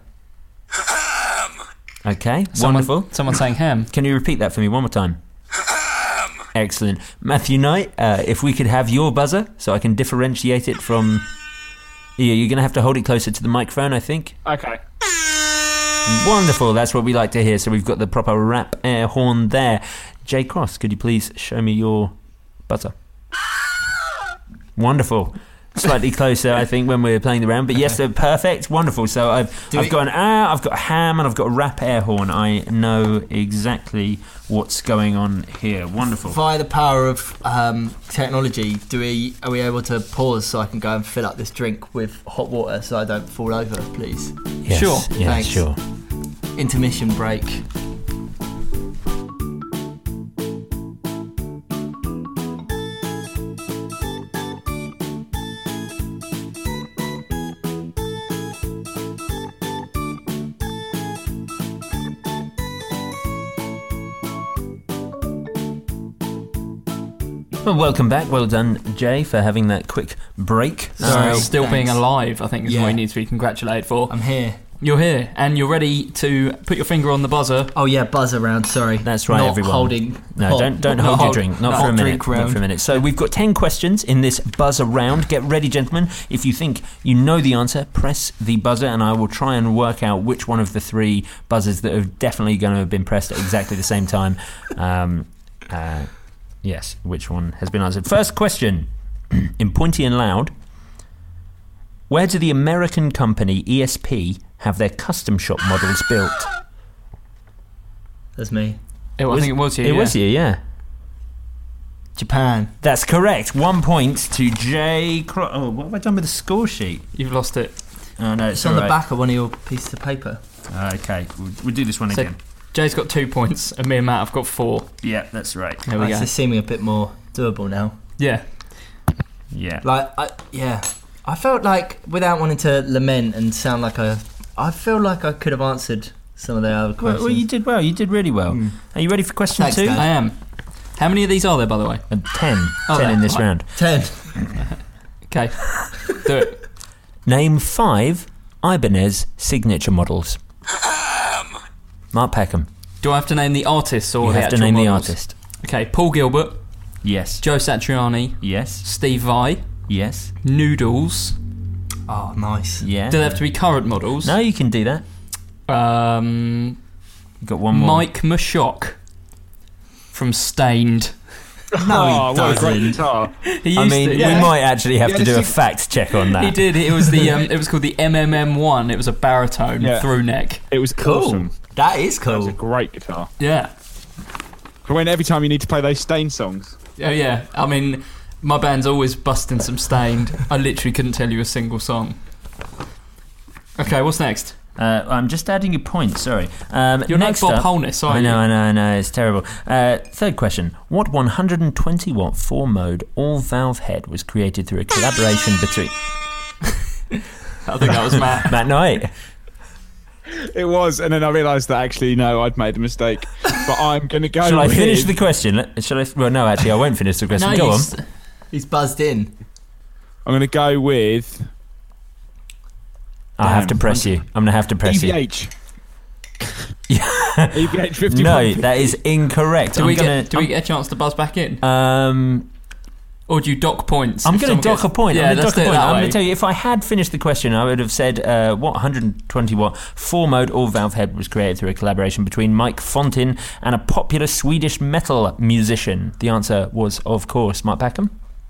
Okay, wonderful. Someone saying ham. Can you repeat that for me one more time? Excellent. Matthew Knight, if we could have your buzzer so I can differentiate it from... Yeah, you're going to have to hold it closer to the microphone, I think. Okay. Wonderful, that's what we like to hear. So we've got the proper rap air horn there. Jay Cross, could you please show me your buzzer? Wonderful. Slightly closer, I think, when we're playing the round. But yes, they're perfect. Wonderful. So I've got an I've got a ham, and I've got a rap air horn. I know exactly what's going on here. Wonderful. via the power of technology, are we able to pause so I can go and fill up this drink with hot water so I don't fall over, please? Yes, Sure. yes, Thanks. sure. Intermission break. Well, welcome back. Well done, Jay, for having that quick break. Sorry. Still being alive, I think, is Yeah. what you need to be congratulated for. I'm here. You're here, and you're ready to put your finger on the buzzer. Oh yeah, buzz around. Sorry, That's right, not everyone. Holding. No, hot- don't not hold your hold- drink. Not not for a hot minute. drink Not round. for a minute. So we've got 10 questions in this buzzer round. Get ready, gentlemen. If you think you know the answer, press the buzzer, and I will try and work out which one of the 3 buzzers that are definitely going to have been pressed at exactly the same time. Yes, which one has been answered. First question, in Pointy and Loud. Where do the American company ESP have their custom shop models built? That's me. I think it was you. It was you, yeah. Japan. That's correct. 1 point to Jay. Oh, what have I done with the score sheet? You've lost it. Oh no, It's on the back of one of your pieces of paper. Okay, we'll do this one So again. Jay's got 2 points, and me and Matt have got 4. Yeah, that's right. There we It's go. seeming a bit more doable now. Yeah. Yeah. I felt like, without wanting to lament and sound like I feel like I could have answered some of the other questions. Well, you did well. You did really well. Are you ready for question Thanks, 2? Dan. I am. How many of these are there, by the way? 10. Oh, 10 in this right. round. 10. Okay. Do it. Name 5 Ibanez signature models. Mark Peckham. Do I have to name the artists or You the have to actual name the models? artist. Okay, Paul Gilbert, Yes. Joe Satriani, Yes. Steve Vai, Yes. Noodles. Oh, nice. Yeah. Do they have to be current models? No, you can do that. Um, You've got one more. Mike Mashock from Stained. Oh, what a great guitar. He I used mean, to, we might actually have Yeah, to do a this is- fact check on that. He did. It was the. It was called the MMM1. It was a baritone Yeah. through neck. It was awesome. That is That was cool. a great guitar. Yeah. For when every time you need to play those Stain songs. Oh yeah. I mean, my band's always busting some Stained. I literally couldn't tell you a single song. Okay, what's next? I'm just adding your point, sorry. You're next no Bob up, Holness, are I you? know, it's terrible. Third question. What 120 watt 4-mode all-valve head was created through a collaboration between... I think that was Matt. Matt Knight. It was, and then I realised that actually, no, I'd made a mistake. But I'm going to go Shall I with... finish the question? Shall I? Well, no, actually, I won't finish the question. No, Go on. He's buzzed in. I'm going to go with... I'll have to press you. I'm going to have to press you. EVH. EVH 51. No, that is incorrect. Do we get a chance to buzz back in? Or do you dock points? I'm if going to someone dock a point. Yeah, I'm going let's to do dock it a point. that I'm way. going to tell you, if I had finished the question, I would have said what 120 watt 4-mode all-valve head was created through a collaboration between Mike Fontin and a popular Swedish metal musician. The answer was, of course, Mark Peckham.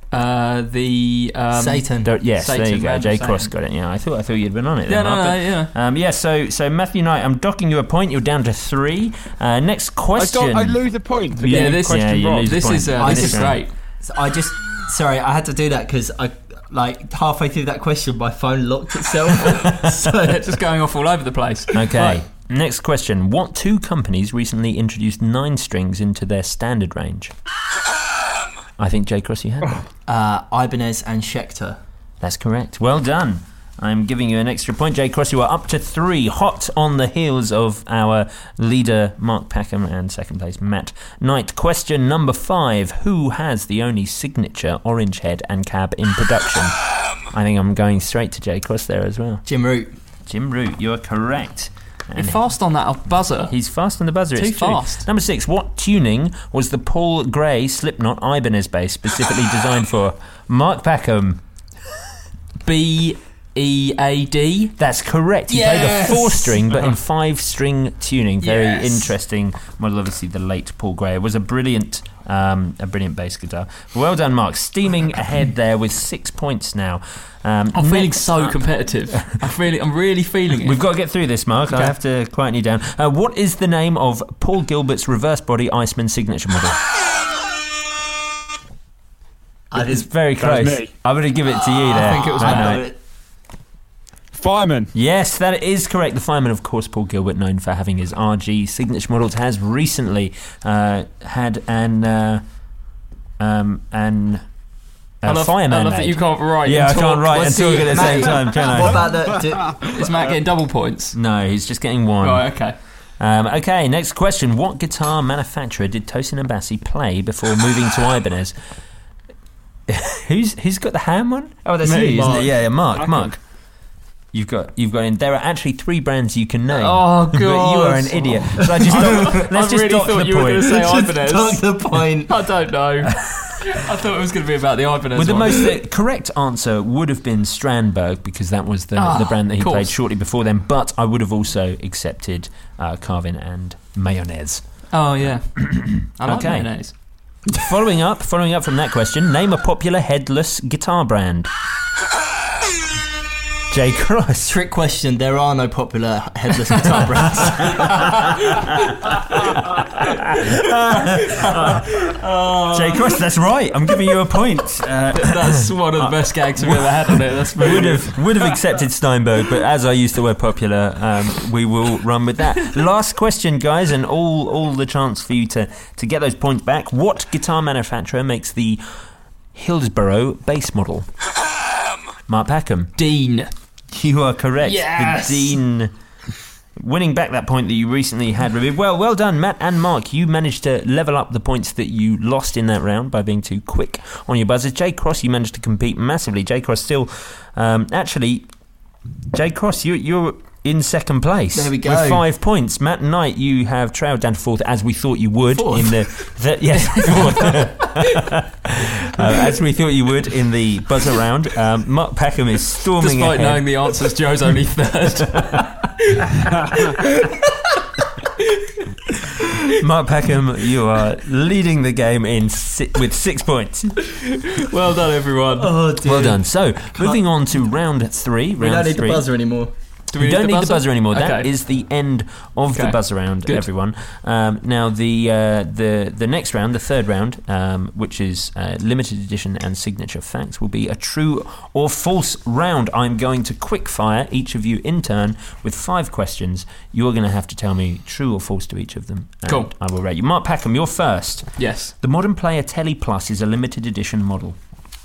Satan. Yes, Satan, there you go. Random Jay Satan. Cross got it. Yeah, I thought you'd been on it. Yeah, then, Mark, no, but, yeah. So Matthew Knight, I'm docking you a point. You're down to 3. Next question. I lose a point. for Yeah, getting this- the question you wrong. lose a This point. is I this is just- great. So sorry, I had to do that because I, like, halfway through that question, my phone locked itself. So It's just going off all over the place. Okay. Right. Next question. What 2 companies recently introduced 9 strings into their standard range? I think Jay Cross, you had that. Ibanez and Schecter. That's correct. Well done. I'm giving you an extra point. Jay Cross, you are up to 3, hot on the heels of our leader, Mark Peckham, and second place, Matt Knight. Question number 5. Who has the only signature orange head and cab in production? I think I'm going straight to Jay Cross there as well. Jim Root. Jim Root, you are correct. You're fast on that buzzer. He's fast on the buzzer. Too it's true. fast. Number 6. What tuning was the Paul Gray Slipknot Ibanez bass specifically designed for? Mark Peckham. BEAD. That's correct. He Yes! played a 4-string, but in 5-string tuning. Very Yes. interesting model. Obviously, the late Paul Gray. It was a brilliant bass guitar. Well done, Mark. Steaming ahead there with 6 points now. I'm feeling next so up- competitive. I'm really feeling it. We've got to get through this, Mark. I have to quieten you down. What is the name of Paul Gilbert's reverse body Iceman signature model? It's very That was close. me. I'm going to give it to you there. I think it was Matt Matt. Knight. Fireman. Yes, that is correct. The fireman, of course, Paul Gilbert, known for having his RG signature models, has recently had an fireman I love made. that you can't write. Yeah, and I talk. can't write and What's talk the- at the same time, can I? What about the... Is Matt getting double points? No, he's just getting 1. Right, okay. Okay, next question. What guitar manufacturer did Tosin Abasi play before moving to Ibanez? Who's got the ham one? Oh, that's Me, you, isn't Mark. it? Yeah, Mark. Okay. Mark. You've got in. There are actually 3 brands you can name. Oh, But you God. are an idiot. So I just let's I just really dock thought the you were going to point. say Just Ibanez. dock the point. I don't know. I thought it was going to be about the Ibanez Well, the one. most correct answer would have been Strandberg because that was the brand that he course. played shortly before then. But I would have also accepted Carvin and Mayonnaise. Oh, yeah. I like Okay. mayonnaise. Following up from that question, name a popular headless guitar brand. J. Cross. Trick question. There are no popular headless guitar brands. J. Cross, that's right. I'm giving you a point. That's one of the best gags we've ever had on it. That's very Would have accepted Steinberg, but as I used the word popular, we will run with that. Last question, guys, and all the chance for you to get those points back. What guitar manufacturer makes the Hillsborough bass model? Mark Packham. Dean. You are correct. Yes! The Dean. Winning back that point that you recently had removed. Well done, Matt and Mark. You managed to level up the points that you lost in that round by being too quick on your buzzers. J. Cross, you managed to compete massively. J. Cross still... actually, J. Cross, you're in second place. There we go. With 5 points. Matt Knight, you have trailed down to 4th, as we thought you would. Fourth? In yes, 4th. As we thought you would in the buzzer round. Mark Packham is storming Despite ahead. knowing the answers, Joe's only 3rd. Mark Packham, you are leading the game with 6 points. Well done, everyone. Oh, dear. Well done. So, moving on to round 3. We don't need the buzzer anymore. Do We don't need the buzzer anymore. That Okay. is the end of the Okay. buzzer round, Good. everyone. Now, the next round, the third round, which is limited edition and signature facts, will be a true or false round. I'm going to quick fire each of you in turn with 5 questions. You're going to have to tell me true or false to each of them. And Cool. I will rate you. Mark Packham, you're first. Yes. The Modern Player Tele Plus is a limited edition model.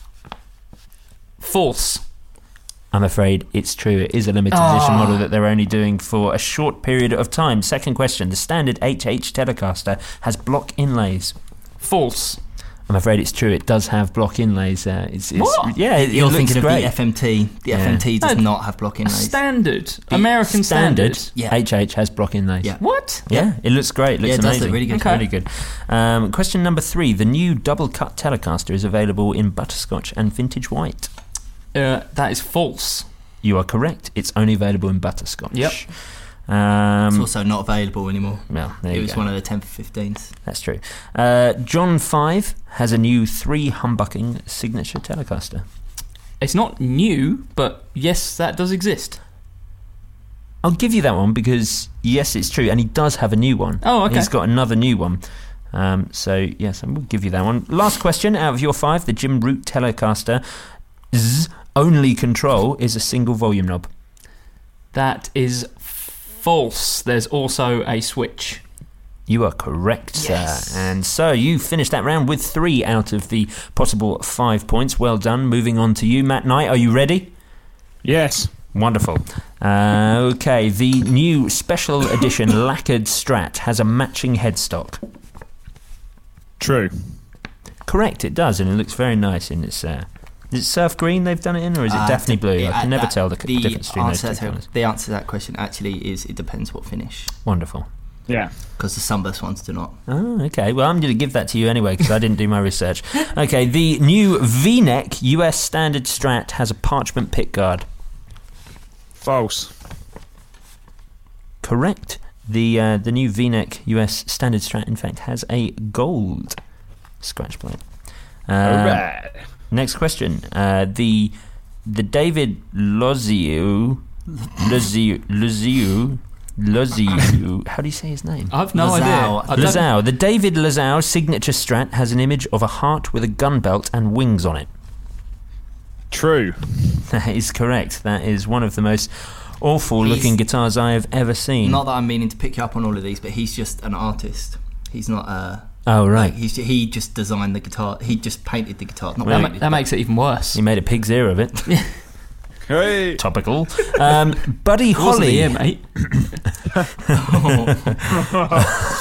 False. I'm afraid it's true. It is a limited edition model that they're only doing for a short period of time. Second question. The standard HH Telecaster has block inlays. False. I'm afraid it's true. It does have block inlays. What? Yeah, it You're looks thinking great. of the FMT. The Yeah. FMT does No, not have block inlays. Standard. American standard. Yeah. HH has block inlays. Yeah. What? Yeah, it looks great. It looks Yeah, it does amazing. look really good. It's Okay. really good. Question number 3. The new double cut Telecaster is available in butterscotch and vintage white. That is false. You are correct. It's only available in butterscotch. Yep. It's also not available anymore. Well, there It you was go. one of the 10 for 15s. That's true. John 5 has a new 3 humbucking signature Telecaster. It's not new, but yes, that does exist. I'll give you that one because, yes, it's true. And he does have a new one. Oh, okay. He's got another new one. So, yes, I will give you that one. Last question out of your 5. The Jim Root Telecaster's only control is a single volume knob. That is false. There's also a switch. You are correct, Yes. sir. And so you finished that round with 3 out of the possible 5 points. Well done. Moving on to you, Matt Knight. Are you ready? Yes. Wonderful. Okay, the new special edition lacquered Strat has a matching headstock. True. Correct, it does, and it looks very nice in its... Is it surf green they've done it in, or is it Daphne blue? I can never tell the difference between those two colours. The answer to that question actually is it depends what finish. Wonderful. Yeah. Because the sunburst ones do not. Oh, okay. Well, I'm going to give that to you anyway because I didn't do my research. Okay, the new V-neck US Standard Strat has a parchment pickguard. False. Correct. The new V-neck US Standard Strat, in fact, has a gold scratch plate. Alright. Next question. The David Loziu. How do you say his name? I've no Lazao. idea. I don't- Lazao. The David Lazao signature Strat has an image of a heart with a gun belt and wings on it. True. That is correct. That is one of the most awful looking guitars I have ever seen. Not that I'm meaning to pick you up on all of these, but he's just an artist. He's not Oh, right. he just designed the guitar. He just painted the guitar. Not Well, painted, that makes it even worse. He made a pig's ear of it. Hey. Topical. Buddy Wasn't Holly. here, mate.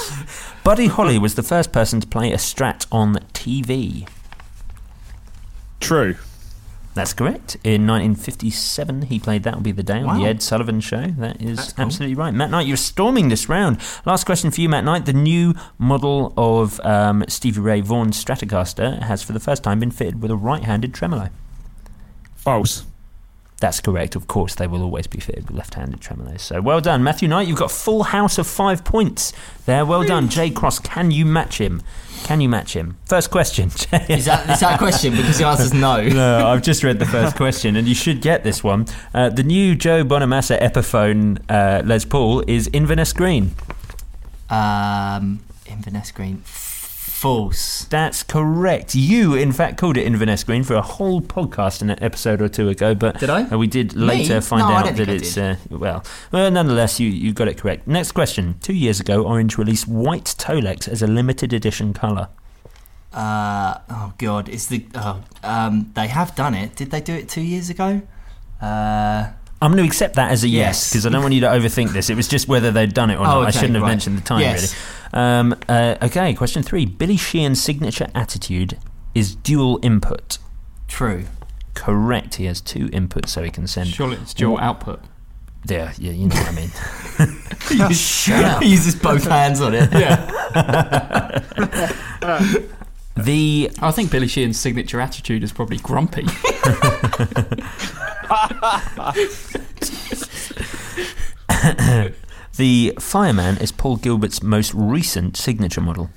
Buddy Holly was the first person to play a Strat on TV. True. That's correct. In 1957, he played That'll Be the Day on Wow. the Ed Sullivan Show. That's cool. absolutely right. Matt Knight, you're storming this round. Last question for you, Matt Knight. The new model of Stevie Ray Vaughan's Stratocaster has, for the first time, been fitted with a right-handed tremolo. False. That's correct. Of course, they will always be fitted with left-handed tremolos. So well done, Matthew Knight. You've got a full house of 5 points there. Well done. Jay Cross, can you match him? Can you match him? First question. Is that a question? Because the answer's no. No, I've just read the first question, and you should get this one. The new Joe Bonamassa Epiphone Les Paul is Inverness Green. Inverness Green. False. That's correct. You, in fact, called it Inverness Green for a whole podcast in an episode or two ago. But did I? We did later Me? find No, I out don't that think I it's well, nonetheless, you got it correct. Next question. 2 years ago, Orange released white Tolex as a limited edition colour. Oh God, it's the they have done it. Did they do it 2 years ago? I'm going to accept that as a yes, because I don't want you to overthink this. It was just whether they'd done it or not. Okay, I shouldn't have right. mentioned the time, Yes. really. Okay, question 3. Billy Sheehan's signature attitude is dual input. True. Correct. He has 2 inputs, so he can send... Surely it's dual output. Yeah, you know what I mean. Shut up. He uses both hands on it. Yeah. I think Billy Sheehan's signature attitude is probably grumpy. The Fireman is Paul Gilbert's most recent signature model.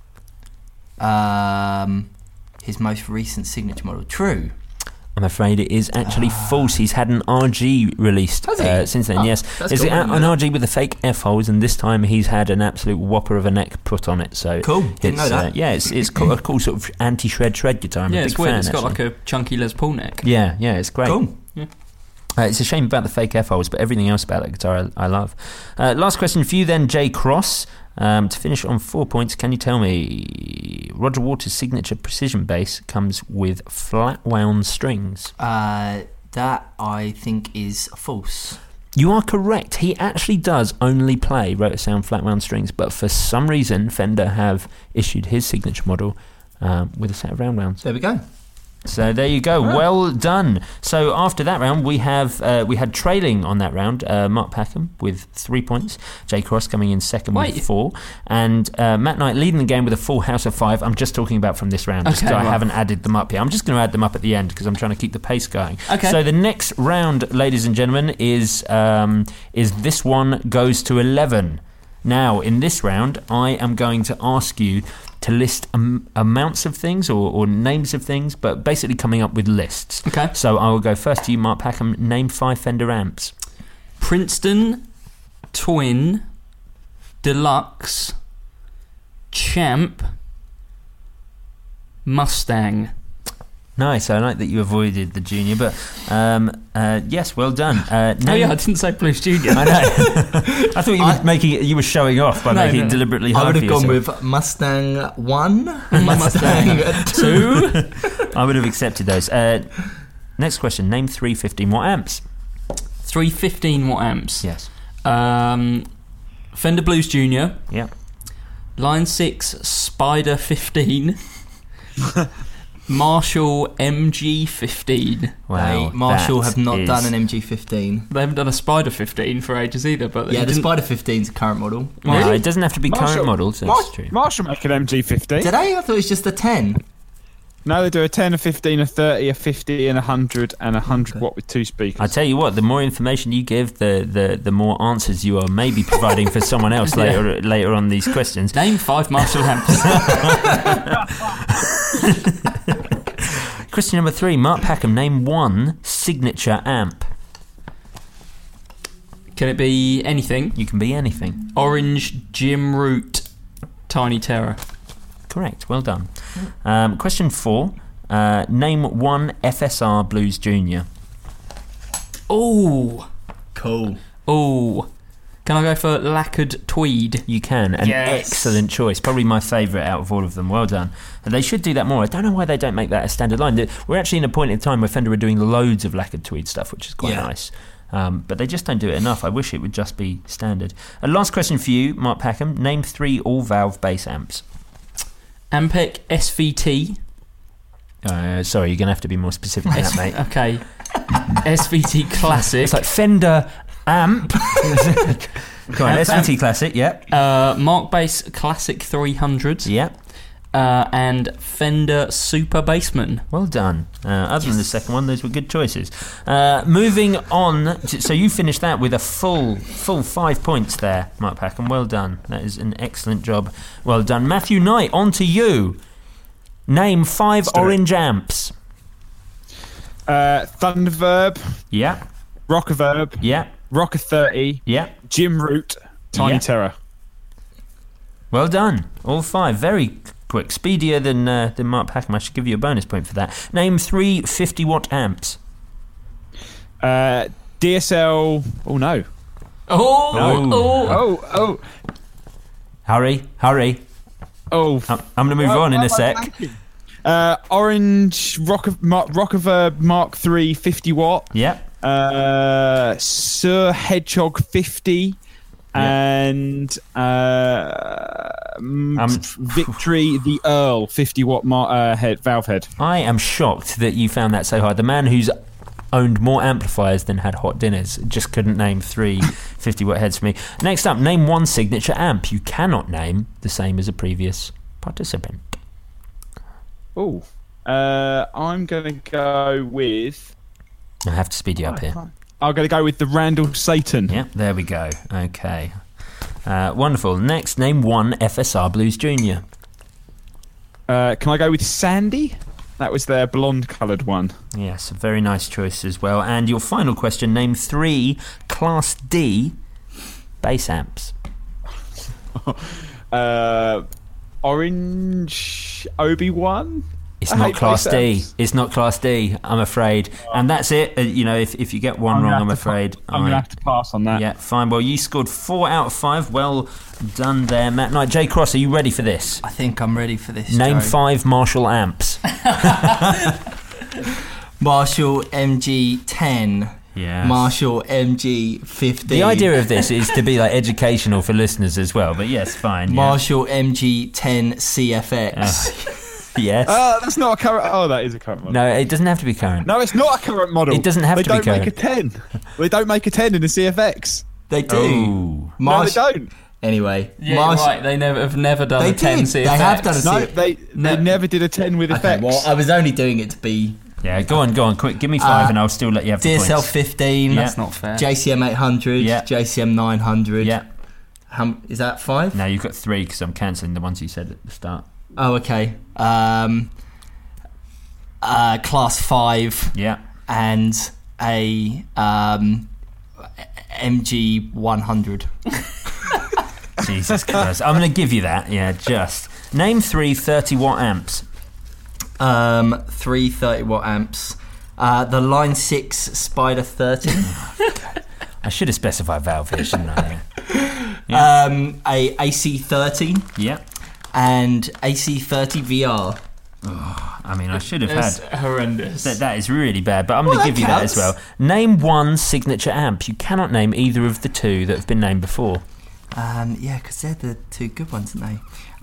His most recent signature model. True. I'm afraid it is actually false. He's had an RG released since then, yes. It's cool. an RG with the fake F-holes, and this time he's had an absolute whopper of a neck put on it. So cool. Didn't know that. Yeah, it's cool, a cool sort of anti-shred guitar. I'm a big it's weird. fan, It's got actually. like a chunky Les Paul neck. Yeah, it's great. Cool. Yeah. It's a shame about the fake F-holes, but everything else about that guitar I love. Last question for you then, Jay Cross. To finish on 4 points, can you tell me Roger Waters' signature precision bass comes with flat wound strings? That I think is false. You are correct. He actually does only play Rotor Sound flat wound strings, but for some reason Fender have issued his signature model with a set of round wounds. There we go. So there you go. Well done. So after that round, we had trailing on that round. Mark Packham with 3 points. Jay Cross coming in second with 4, and Matt Knight leading the game with a full house of 5. I'm just talking about from this round. I haven't added them up here. I'm just going to add them up at the end because I'm trying to keep the pace going. Okay. So the next round, ladies and gentlemen, is this one goes to 11. Now in this round, I am going to ask you to list amounts of things or names of things, but basically coming up with lists. Okay. So I will go first to you, Mark Packham. Name 5 Fender amps. Princeton, Twin, Deluxe, Champ, Mustang. Nice. I like that you avoided the junior, but yes, well done. I didn't say Blues Junior. I know. I thought you were showing off by making it deliberately hard. I would have for gone yourself. with Mustang 1, Mustang 2. I would have accepted those. Next question. Name 3 15-watt amps. 3 15-watt amps. Yes. Fender Blues Junior. Yeah. Line 6 Spider 15. Marshall MG15. Wow. Marshall have not done an MG15. They haven't done a Spider 15 for ages either. But the Spider 15 is a current model. No, it doesn't have to be current models. That's true. Marshall make an MG15. Did I thought it was just a 10. No, they do a 10, a 15, a 30, a 50, and 100, and 100 watt with 2 speakers. I tell you what, the more information you give, the more answers you are maybe providing for someone else later on these questions. Name 5 Marshall amps. Question number 3, Mark Packham. Name 1 signature amp. Can it be anything? You can be anything. Orange Jim Root Tiny Terror. Correct. Well done. Question 4. Name 1 FSR Blues Junior. Oh, cool. Oh, can I go for lacquered tweed? You can. An Yes. excellent choice. Probably my favourite out of all of them. Well done. And they should do that more. I don't know why they don't make that a standard line. We're actually in a point in time where Fender are doing loads of lacquered tweed stuff, which is quite nice. But they just don't do it enough. I wish it would just be standard. Last question for you, Mark Packham. Name 3 all-valve bass amps. Ampeg SVT, Sorry, you're going to have to be more specific than that, mate. Okay. SVT Classic. It's like Fender Amp. Go on, SVT Classic, yep. Mark Bass Classic 300. Yep. And Fender Super Bassman. Well done. Other than the second one, those were good choices. Moving on, so you finished that with a full 5 points there, Mark Packham. Well done. That is an excellent job. Well done. Matthew Knight, on to you. Name 5 orange amps. Thunderverb. Yeah. Rockaverb. Yeah. Rocker 30. Yeah. Jim Root. Tiny Terror. Well done. All 5. Very quick. Speedier than Mark Packham. I should give you a bonus point for that. Name 3 50-watt amps. DSL. Oh, no. Oh. Hurry. Oh. I'm going to move on in a sec. Orange Rockaverb Mark 3 50-watt. Yep. Sir Hedgehog 50. And Victory the Earl 50-watt valve head. I am shocked that you found that so hard. The man who's owned more amplifiers than had hot dinners just couldn't name 3 50-watt heads for me. Next up, name 1 signature amp. You cannot name the same as a previous participant. Oh, I'm going to go with... I have to speed you up here. I'm going to go with the Randall Satan. Yeah, there we go. Okay. Wonderful. Next, name 1 FSR Blues Junior. Can I go with Sandy? That was their blonde-coloured one. Yes, a very nice choice as well. And your final question, name 3 Class D bass amps. Orange Obi-Wan? It's not Class D. It's not Class D, I'm afraid. And that's it. If you get one wrong, I'm afraid. I'm going to have to pass on that. Yeah, fine. Well, you scored 4 out of 5. Well done there, Matt Knight. J. Cross, are you ready for this? I think I'm ready for this. Name Joe. 5 Marshall amps. Marshall MG10. Yes. Marshall MG15. The idea of this is to be like educational for listeners as well, but yes, fine. Marshall MG10 CFX. Yes. That's not a current... Oh, that is a current model. No, it doesn't have to be current. No, it's not a current model. It doesn't have to be current. They don't make a 10. They don't make a 10 in the CFX. They do. Oh. No, they don't. Anyway. Yeah, right. They have never done a 10 CFX. They have done a CFX. No, they never did a 10 with effects. Well, I was only doing it to be... Yeah, go on, quick. Give me 5 and I'll still let you have the DSL points. 15. That's not fair. JCM 800. Yeah. JCM 900. Yeah. Is that 5? No, you've got 3 because I'm cancelling the ones you said at the start. Oh, okay. Class 5. Yeah. And a MG 100. Jesus Christ. I'm going to give you that. Yeah, just. Name 3 30-watt amps. 3 30-watt amps. The Line 6 Spider 30. I should have specified valve here, shouldn't I? Yeah. A AC30. Yeah. And AC30 VR. Oh, I mean, I should have It's had... horrendous. That is really bad, but I'm going to give you that as well. Name 1 signature amp. You cannot name either of the 2 that have been named before. Yeah, because they're the 2 good ones, aren't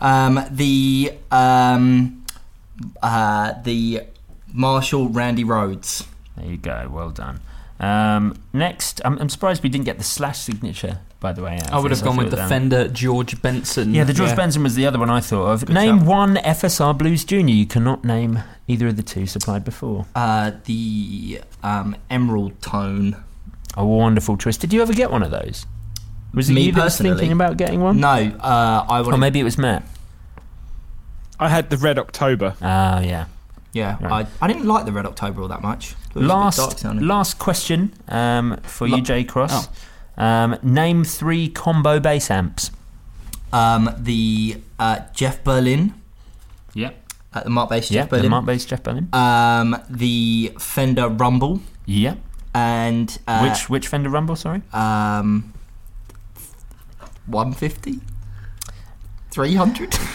they? The Marshall Randy Rhodes. There you go. Well done. Next, I'm surprised we didn't get the Slash signature, by the way. I would have gone with the Fender George Benson. Yeah, the George Benson was the other one I thought of. Name 1 FSR Blues Junior. You cannot name either of the 2 supplied before. The Emerald Tone. A wonderful choice. Did you ever get one of those? Was it Me you that was personally? thinking about getting one? No, I would. Or maybe it was Matt. I had the Red October. Ah, yeah. Yeah, Right. I didn't like the Red October all that much. It was a bit dark sounding. Last question for you, J. Cross. Name 3 combo bass amps. The Jeff Berlin. Yeah. The Mark Bass Yeah, Jeff Berlin. the Mark Bass Jeff Berlin. The Fender Rumble. Yeah. And Which Fender Rumble, sorry? 150? 300?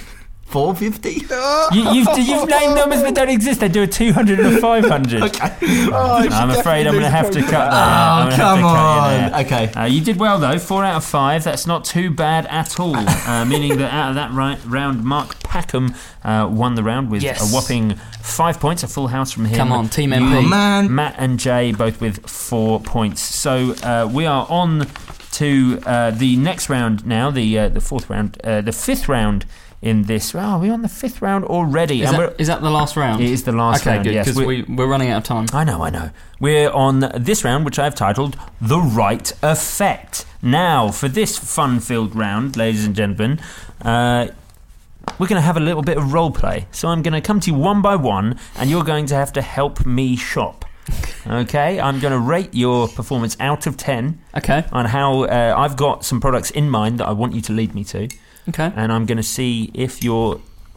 450. You've named numbers that don't exist. They do a 200 and a 500. Okay. I'm afraid I'm going to have to cut that. Oh, come on. Okay. You did well though. 4 out of 5. That's not too bad at all. Meaning that out of that round, Mark Packham won the round with a whopping 5 points. A full house from him. Come on, Team MP. Oh, man. Matt and Jay both with 4 points. So we are on to the next round now. The fourth round. The fifth round. In this, are we on the 5th round already? Is that the last round? It is the last round. Okay, good, yes. because we're running out of time. I know. We're on this round, which I've titled The Right Effect. Now, for this fun-filled round, ladies and gentlemen, we're going to have a little bit of role play. So I'm going to come to you one by one, and you're going to have to help me shop. Okay, I'm going to rate your performance out of 10. Okay. On how I've got some products in mind that I want you to lead me to. Okay. And I'm going to see if your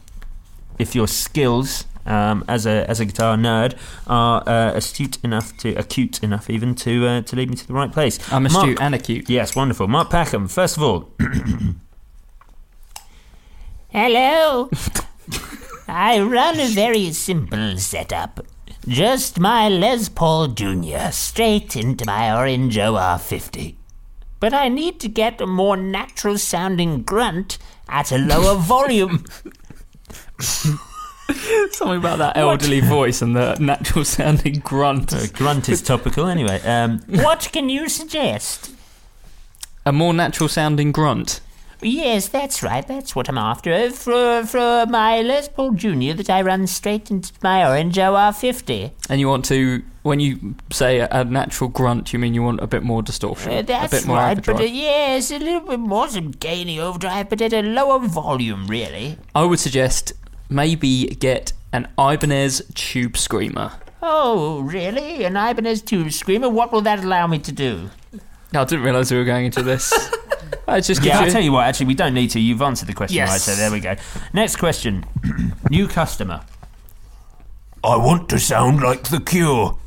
skills as a guitar nerd are acute enough even to lead me to the right place. I'm astute and acute. Yes, wonderful. Mark Packham, first of all. Hello. I run a very simple setup. Just my Les Paul Jr. straight into my orange OR50. But I need to get a more natural-sounding grunt at a lower volume. Something about that elderly voice and the natural-sounding grunt. Grunt is topical, anyway. What can you suggest? A more natural-sounding grunt. Yes, that's right. That's what I'm after. For my Les Paul Jr. that I run straight into my orange OR50. And you want to, when you say a natural grunt, you mean you want a bit more distortion? That's a bit more right, overdrive. but yes, a little bit more, some gainy overdrive, but at a lower volume, really. I would suggest maybe get an Ibanez Tube Screamer. Oh, really? An Ibanez Tube Screamer? What will that allow me to do? I didn't realise we were going into this. I'll tell you what, actually, we don't need to. You've answered the question right, so there we go. Next question. New customer. I want to sound like The Cure.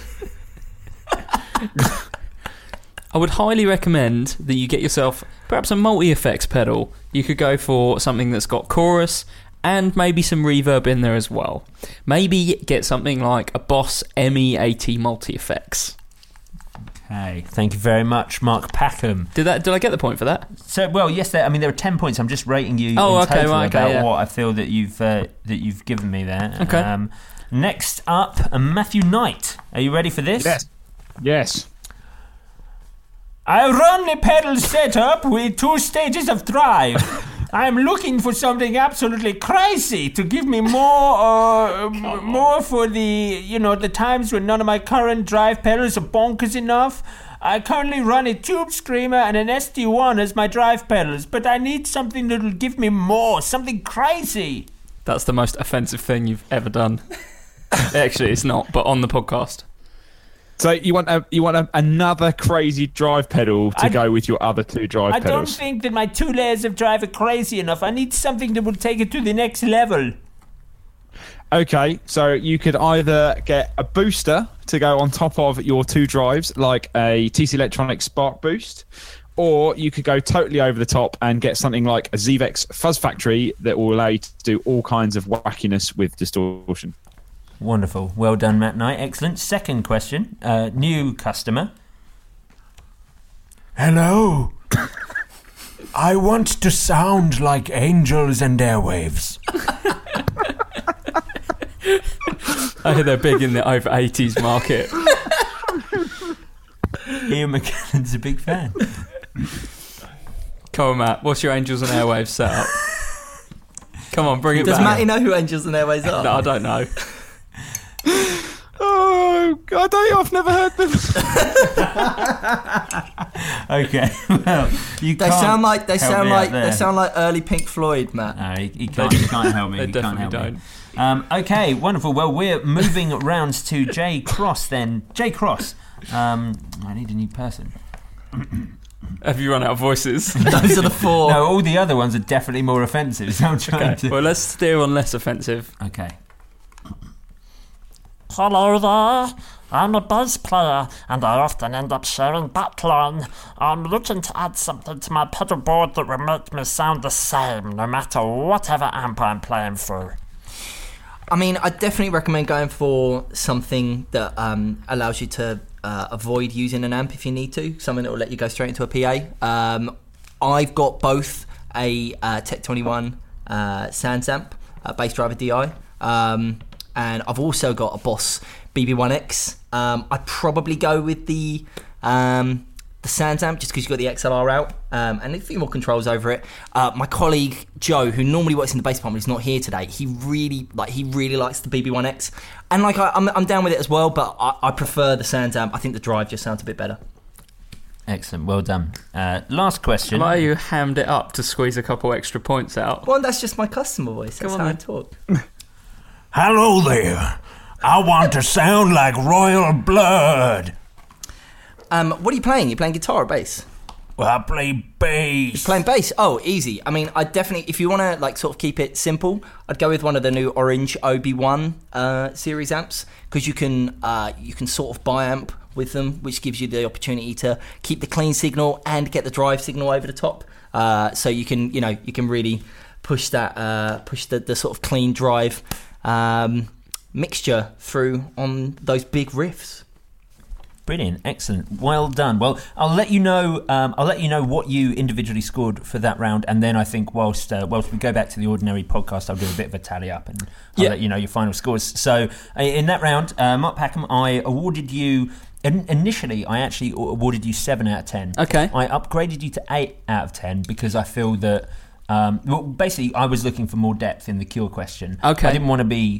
I would highly recommend that you get yourself perhaps a multi-effects pedal. You could go for something that's got chorus and maybe some reverb in there as well. Maybe get something like a Boss ME80 multi-effects. Okay, thank you very much, Mark Packham. Did I get the point for that? So, well, yes. There are 10 points. I'm just rating you in total about what I feel that you've given me there. Okay. Next up, Matthew Knight. Are you ready for this? Yes. I run a pedal setup with 2 stages of drive. I'm looking for something absolutely crazy to give me more for the times when none of my current drive pedals are bonkers enough. I currently run a Tube Screamer and an SD1 as my drive pedals, but I need something that'll give me more, something crazy. That's the most offensive thing you've ever done. Actually, it's not, but on the podcast. So you want another crazy drive pedal to go with your other 2 drive pedals? I don't think that my 2 layers of drive are crazy enough. I need something that will take it to the next level. Okay, so you could either get a booster to go on top of your 2 drives, like a TC Electronics Spark Boost, or you could go totally over the top and get something like a Zevex Fuzz Factory that will allow you to do all kinds of wackiness with distortion. Wonderful. Well done, Matt Knight. Excellent. Second question. New customer. Hello. I want to sound like Angels and Airwaves. I hear they're big in the over 80s market. Ian McKellen's a big fan. Come on, Matt. What's your Angels and Airwaves setup? Come on, bring it back. Does Matty know who Angels and Airwaves are? No, I don't know. Oh, God, I've never heard them. Okay, well, they sound like early Pink Floyd, Matt. No, he can't help me. They definitely don't. Okay, wonderful. Well, we're moving rounds to Jay Cross then. Jay Cross, I need a new person. Have you run out of voices? Those are the 4. No, all the other ones are definitely more offensive. So I'm trying to. Well, let's steer on less offensive. Okay. Hello there. I'm a bass player, and I often end up sharing backline. I'm looking to add something to my pedal board that will make me sound the same, no matter whatever amp I'm playing through. I mean, I definitely recommend going for something that allows you to avoid using an amp if you need to, something that will let you go straight into a PA. I've got both a Tech 21 Sans amp, bass driver DI, and I've also got a Boss BB1X. I'd probably go with the Sans amp just because you've got the XLR out and a few more controls over it. My colleague Joe, who normally works in the bass department, is not here today. He really likes the BB1X, and I'm down with it as well. But I prefer the Sans amp. I think the drive just sounds a bit better. Excellent, well done. Last question. Why you hammed it up to squeeze a couple extra points out? Well, that's just my customer voice. That's how I talk. Hello there. I want to sound like royal blood. What are you playing? You playing guitar or bass? Well, I play bass. You're playing bass? Oh, easy. I mean, I definitely, if you want to like sort of keep it simple, I'd go with one of the new Orange OB1 series amps, because you can sort of bi-amp with them, which gives you the opportunity to keep the clean signal and get the drive signal over the top. So you can really push that push the sort of clean drive mixture through on those big riffs. Brilliant, excellent, well done. Well, I'll let you know. What you individually scored for that round, and then I think whilst we go back to the ordinary podcast, I'll do a bit of a tally up, and I'll let you know your final scores. So in that round, Mark Packham, I awarded you. Initially, I actually awarded you 7 out of 10. Okay. I upgraded you to 8 out of 10 because I feel that. Basically, I was looking for more depth in the Cure question. Okay. I didn't want to be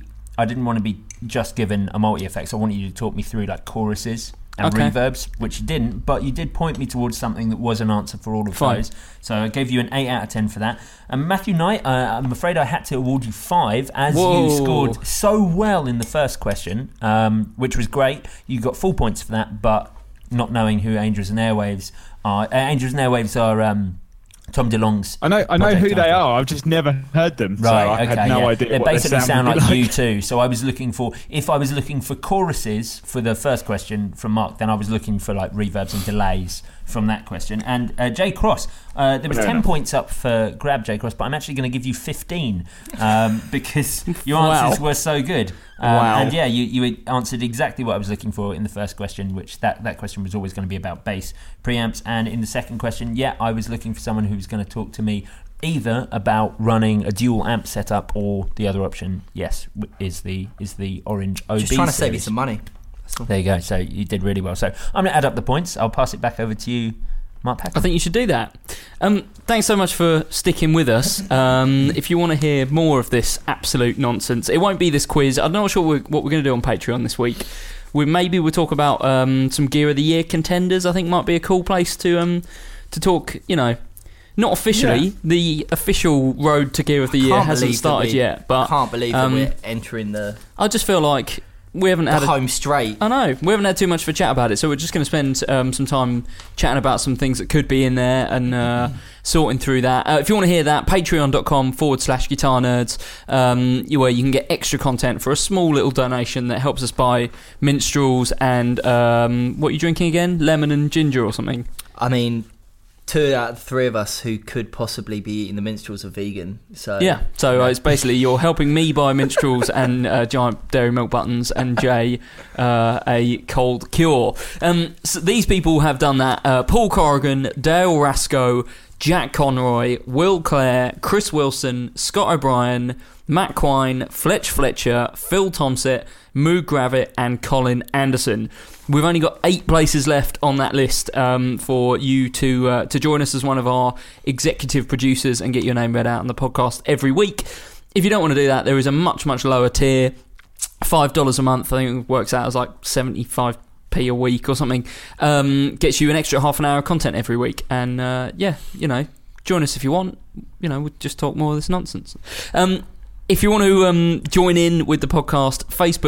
just given a multi-effects. I wanted you to talk me through like choruses and reverbs, which you didn't, but you did point me towards something that was an answer for all of those. So I gave you an 8 out of 10 for that. And Matthew Knight, I'm afraid I had to award you 5 as you scored so well in the first question, which was great. You got full points for that, but not knowing who Angels and Airwaves are. Angels and Airwaves are Tom DeLonge's. I know who they are. I've just never heard them. Right, so I had no idea. They what basically sound like like. U2. So I was looking for choruses for the first question from Mark, then I was looking for like reverbs and delays from that question. And Jay Cross, there was 10 points up for grab, Jay Cross, but I'm actually going to give you 15 because your answers were so good. And yeah, you answered exactly what I was looking for in the first question, which that question was always going to be about bass preamps. And in the second question, I was looking for someone who was going to talk to me either about running a dual amp setup, or the other option, is the Orange OB Just trying to series. save you some money. There you go. So you did really well. So I'm going to add up the points. I'll pass it back over to you, Mark Packer. I think you should do that. Thanks so much for sticking with us. If you want to hear more of this absolute nonsense, it won't be this quiz. I'm not sure what we're going to do on Patreon this week. We'll talk about some Gear of the Year contenders. I think might be a cool place to talk. Not officially. The official road to Gear of the Year hasn't started yet. But I can't believe that we're entering the. I just feel like we haven't had home straight. I know we haven't had too much of a chat about it, so we're just going to spend some time chatting about some things that could be in there and sorting through that. If you want to hear that, patreon.com/guitar nerds, where you can get extra content for a small little donation that helps us buy minstrels and what are you drinking again? Lemon and ginger or something? I mean, 2 out of 3 of us who could possibly be eating the minstrels are vegan. So it's basically you're helping me buy minstrels and giant dairy milk buttons, and Jay a cold cure. So these people have done that. Paul Corrigan, Dale Rasco, Jack Conroy, Will Clare, Chris Wilson, Scott O'Brien, Matt Quine, Fletch Fletcher, Phil Tomsett, Moog Gravitt and Colin Anderson. We've only got 8 places left on that list for you to join us as one of our executive producers and get your name read out on the podcast every week. If you don't want to do that, there is a much, much lower tier. $5 a month, I think it works out as like 75p a week or something. Gets you an extra half an hour of content every week. And join us if you want. We'll just talk more of this nonsense. If you want to join in with the podcast,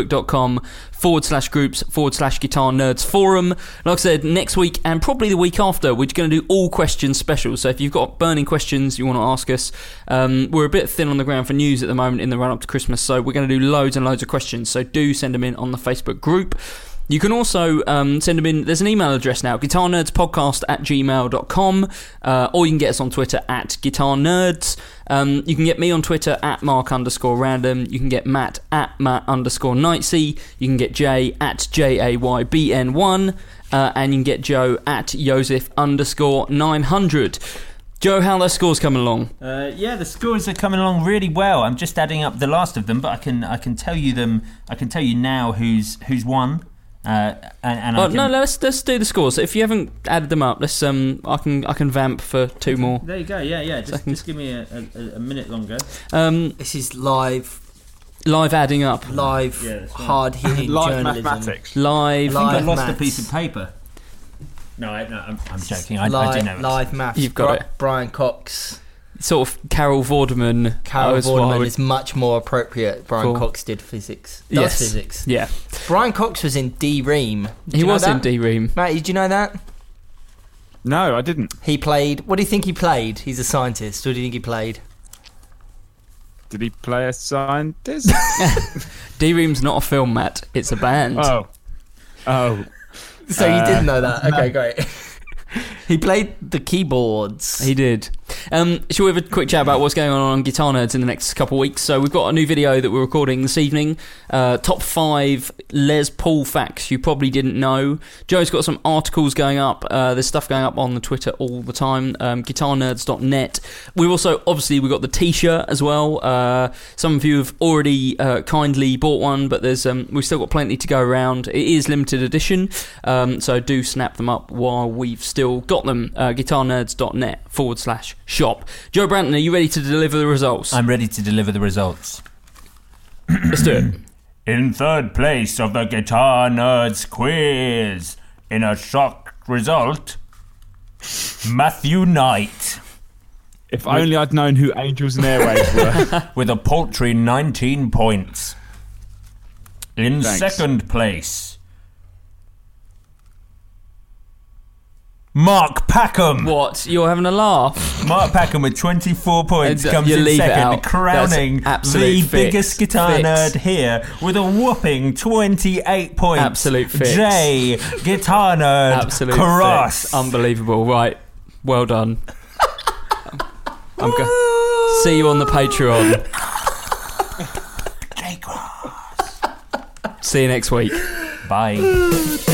facebook.com/groups/guitar nerds forum. Like I said, next week and probably the week after, we're going to do all questions specials. So if you've got burning questions you want to ask us, we're a bit thin on the ground for news at the moment in the run up to Christmas. So we're going to do loads and loads of questions. So do send them in on the Facebook group. You can also send them in. There's an email address now, guitarnerdspodcast@gmail.com, or you can get us on Twitter @guitarnerds. You can get me on Twitter @Mark_random. You can get Matt @Matt_Knightsey. You can get Jay @JAYBN1. And you can get Joe @Joseph_900. Joe, how are those scores coming along? The scores are coming along really well. I'm just adding up the last of them, but I can tell you them. I can tell you now who's won. Let's do the scores. If you haven't added them up, let's I can vamp for 2 more. There you go. Yeah. Just give me a minute longer. This is live adding up. Hard hitting live journalism. mathematics. Live. I think I lost maths. a piece of paper. No, I'm joking. I do know it. Live maths. You've got it. Brian Cox. Sort of Carol Vorderman. Carol Vorderman is much more appropriate. Brian Cox did physics. Physics. Yeah. Brian Cox was in D-Ream. He was in D-Ream. Matty, did you know that? No, I didn't. He played... What do you think he played? He's a scientist. What do you think he played? Did he play a scientist? D-Ream's not a film, Matt. It's a band. Oh. So you didn't know that? Okay, great. He played the keyboards. He did. Shall we have a quick chat about what's going on Guitar Nerds in the next couple of weeks? So we've got a new video that we're recording this evening. Top 5 Les Paul facts you probably didn't know. Joe's got some articles going up. There's stuff going up on the Twitter all the time. Guitarnerds.net. We've also, obviously, we've got the T-shirt as well. Some of you have already kindly bought one, but there's we've still got plenty to go around. It is limited edition, so do snap them up while we've still got them. Guitarnerds.net/shop. Joe Branton, are you ready to deliver the results? I'm ready to deliver the results. Let's do it. In third place of the Guitar Nerds quiz, in a shock result, Matthew Knight. If only I'd known who Angels and Airwaves were. With a paltry 19 points. In second place, Mark Packham. What? You're having a laugh? Mark Packham with 24 points comes in second, crowning the biggest guitar nerd here with a whopping 28 points. Absolute fix. Jay, guitar nerd, absolute cross. Fix. Unbelievable. Right. Well done. I'm going to see you on the Patreon. Jay Cross. See you next week. Bye.